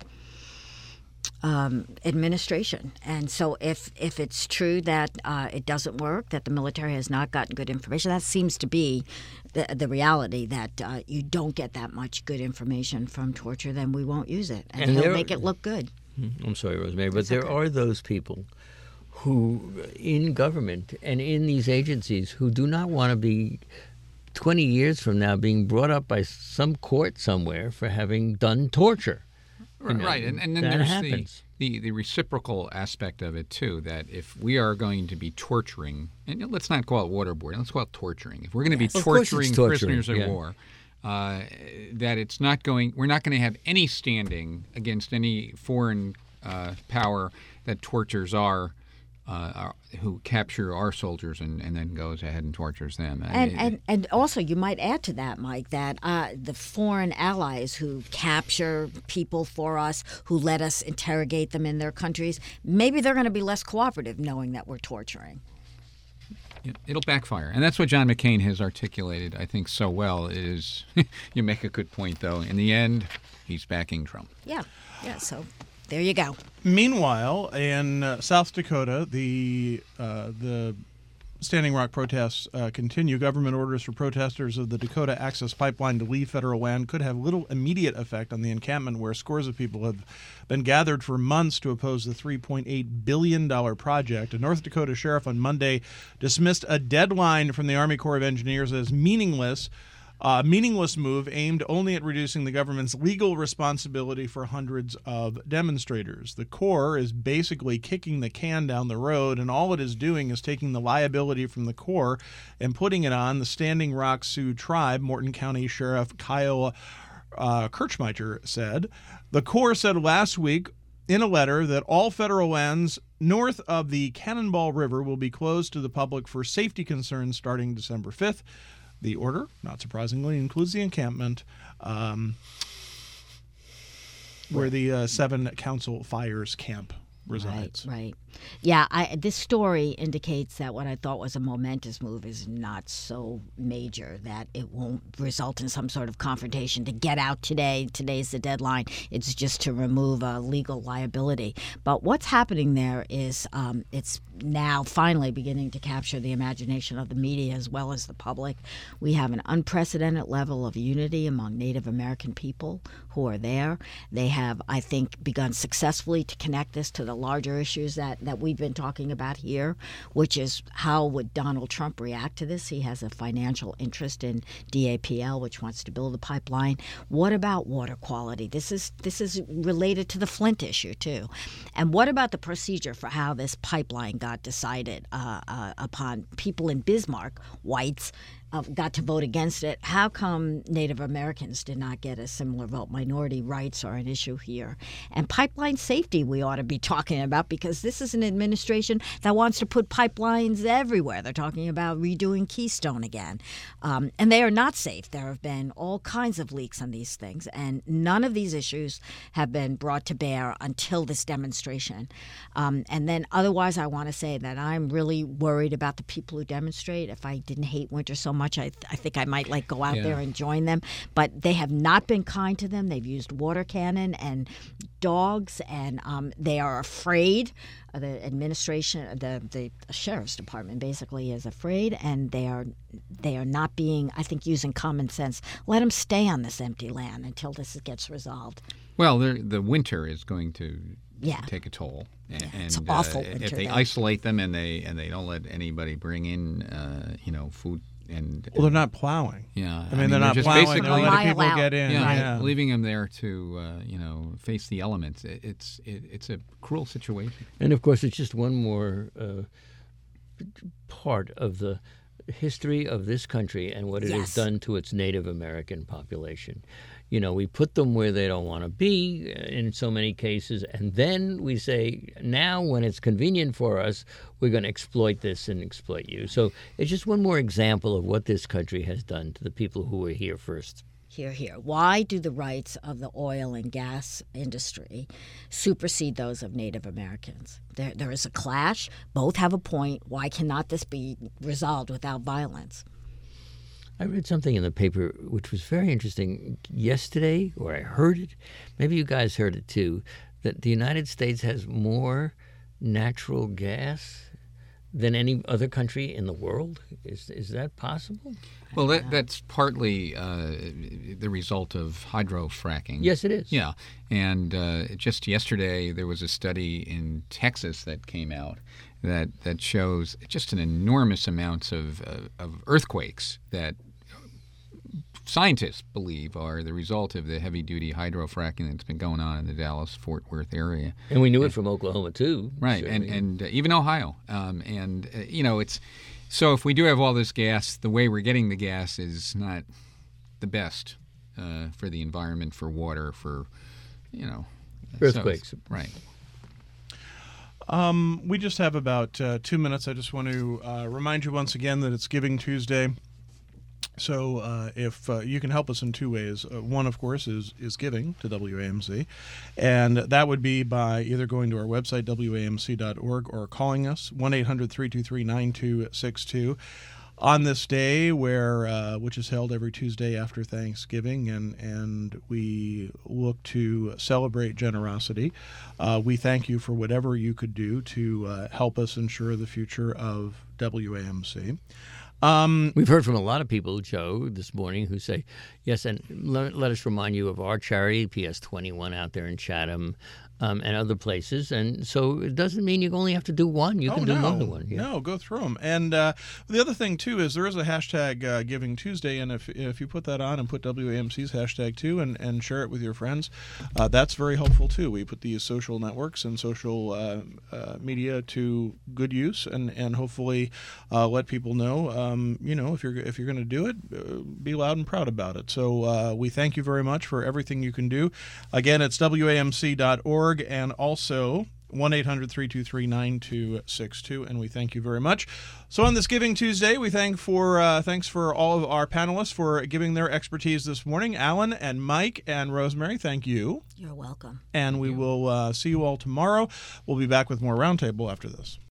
um, administration. And so if if it's true that uh, it doesn't work, that the military has not gotten good information, that seems to be the, the reality, that uh, you don't get that much good information from torture, then we won't use it. And, And he'll there- make it look good. I'm sorry, Rosemary, but there are those people who, in government and in these agencies, who do not want to be twenty years from now being brought up by some court somewhere for having done torture. You know, Right, and, and then that there's happens. the, the, the reciprocal aspect of it, too, that if we are going to be torturing, and let's not call it waterboarding, let's call it torturing. If we're going to be Of course it's torturing, torturing, prisoners of yeah. war, uh, that it's not going, we're not going to have any standing against any foreign uh, power that tortures our, uh, our, who capture our soldiers and, and then goes ahead and tortures them. And, it- and and also, you might add to that, Mike, that uh, the foreign allies who capture people for us, who let us interrogate them in their countries, maybe they're going to be less cooperative knowing that we're torturing. It- It'll backfire. And that's what John McCain has articulated, I think, so well, is you make a good point, though. In the end, he's backing Trump. Yeah, yeah, so there you go. Meanwhile, in uh, South Dakota, the uh, the Standing Rock protests uh, continue. Government orders for protesters of the Dakota Access Pipeline to leave federal land could have little immediate effect on the encampment, where scores of people have been gathered for months to oppose the three point eight billion dollars project. A North Dakota sheriff on Monday dismissed a deadline from the Army Corps of Engineers as meaningless. A meaningless move aimed only at reducing the government's legal responsibility for hundreds of demonstrators. The Corps is basically kicking the can down the road, and all it is doing is taking the liability from the Corps and putting it on the Standing Rock Sioux tribe, Morton County Sheriff Kyle uh, Kirchmeier said. The Corps said last week in a letter that all federal lands north of the Cannonball River will be closed to the public for safety concerns starting December fifth. The order, not surprisingly, includes the encampment um, where the uh, Seven Council Fires camp resides. Right, right. Yeah, I, this story indicates that what I thought was a momentous move is not so major, that it won't result in some sort of confrontation to get out today. Today's the deadline. It's just to remove a legal liability. But what's happening there is um, it's now finally beginning to capture the imagination of the media as well as the public. We have an unprecedented level of unity among Native American people who are there. They have, I think, begun successfully to connect this to the larger issues that, that we've been talking about here, which is how would Donald Trump react to this? He has a financial interest in D A P L, which wants to build a pipeline. What about water quality? This is this is related to the Flint issue, too. And what about the procedure for how this pipeline got decided uh, uh, upon people in Bismarck, whites, uh, got to vote against it? How come Native Americans did not get a similar vote? Minority rights are an issue here. And pipeline safety we ought to be talking about, because this is an administration that wants to put pipelines everywhere. They're talking about redoing Keystone again. Um, and they are not safe. There have been all kinds of leaks on these things, and none of these issues have been brought to bear until this demonstration. Um, and then otherwise, I want to say that I'm really worried about the people who demonstrate. If I didn't hate winter so much, I, th- I think I might like go out Yeah. there and join them. But they have not been kind to them. They've used water cannon and dogs, and um, they are afraid. Uh, the administration, the the sheriff's department, basically is afraid, and they are they are not being, I think, using common sense. Let them stay on this empty land until this gets resolved. Well, the the winter is going to Yeah. take a toll, and, Yeah, it's and, awful uh, if winter they there. isolate them and they and they don't let anybody bring in, uh, you know, food and Well, they're not plowing. yeah, I mean, they're not just plowing. basically They're letting Mile people out. get in. yeah, Yeah. leaving them there to uh, you know face the elements. It, it's it, it's a cruel situation. And of course, it's just one more uh, part of the history of this country and what it Yes. has done to its Native American population. You know, we put them where they don't want to be in so many cases, and then we say, now when it's convenient for us, we're going to exploit this and exploit you. So it's just one more example of what this country has done to the people who were here first. Here, here. Why do the rights of the oil and gas industry supersede those of Native Americans? There, there is a clash. Both have a point. Why cannot this be resolved without violence? I read something in the paper which was very interesting yesterday, or I heard it. Maybe you guys heard it too, that the United States has more natural gas than any other country in the world. Is is that possible? Well, that, that's partly uh, the result of hydrofracking. Yes, it is. Yeah, and uh, just yesterday there was a study in Texas that came out that that shows just an enormous amounts of of, of earthquakes that scientists believe are the result of the heavy-duty hydrofracking that's been going on in the Dallas-Fort Worth area. And we knew it from Oklahoma too. Right, and certainly. and uh, even Ohio, um, and uh, you know it's so if we do have all this gas, the way we're getting the gas is not the best uh, for the environment, for water, for you know so it's- Earthquakes. right. Um, we just have about uh, two minutes. I just want to uh, remind you once again that it's Giving Tuesday. So uh, if uh, you can help us in two ways. Uh, one, of course, is is giving to W A M C. And that would be by either going to our website, W A M C dot org, or calling us, one eight hundred three two three nine two six two. On this day, where uh, which is held every Tuesday after Thanksgiving, and, and we look to celebrate generosity, uh, we thank you for whatever you could do to uh, help us ensure the future of W A M C. Um, We've heard from a lot of people, Joe, this morning who say, yes, and let, let us remind you of our charity, P S twenty-one, out there in Chatham um, and other places. And so it doesn't mean you only have to do one. You oh, can do no, more than one. Yeah. No, go through them. And uh, the other thing, too, is there is a hashtag uh, Giving Tuesday, and if if you put that on and put W A M C's hashtag, too, and, and share it with your friends, uh, that's very helpful, too. We put these social networks and social uh, uh, media to good use, and, and hopefully uh, let people know, um, you know, if you're, if you're going to do it, uh, be loud and proud about it. So uh, we thank you very much for everything you can do. Again, it's W A M C dot org, and also one eight hundred three two three nine two six two, and we thank you very much. So on this Giving Tuesday, we thank for uh, thanks for all of our panelists for giving their expertise this morning. Alan and Mike and Rosemary, thank you. You're welcome. And we will uh, see you all tomorrow. We'll be back with more Roundtable after this.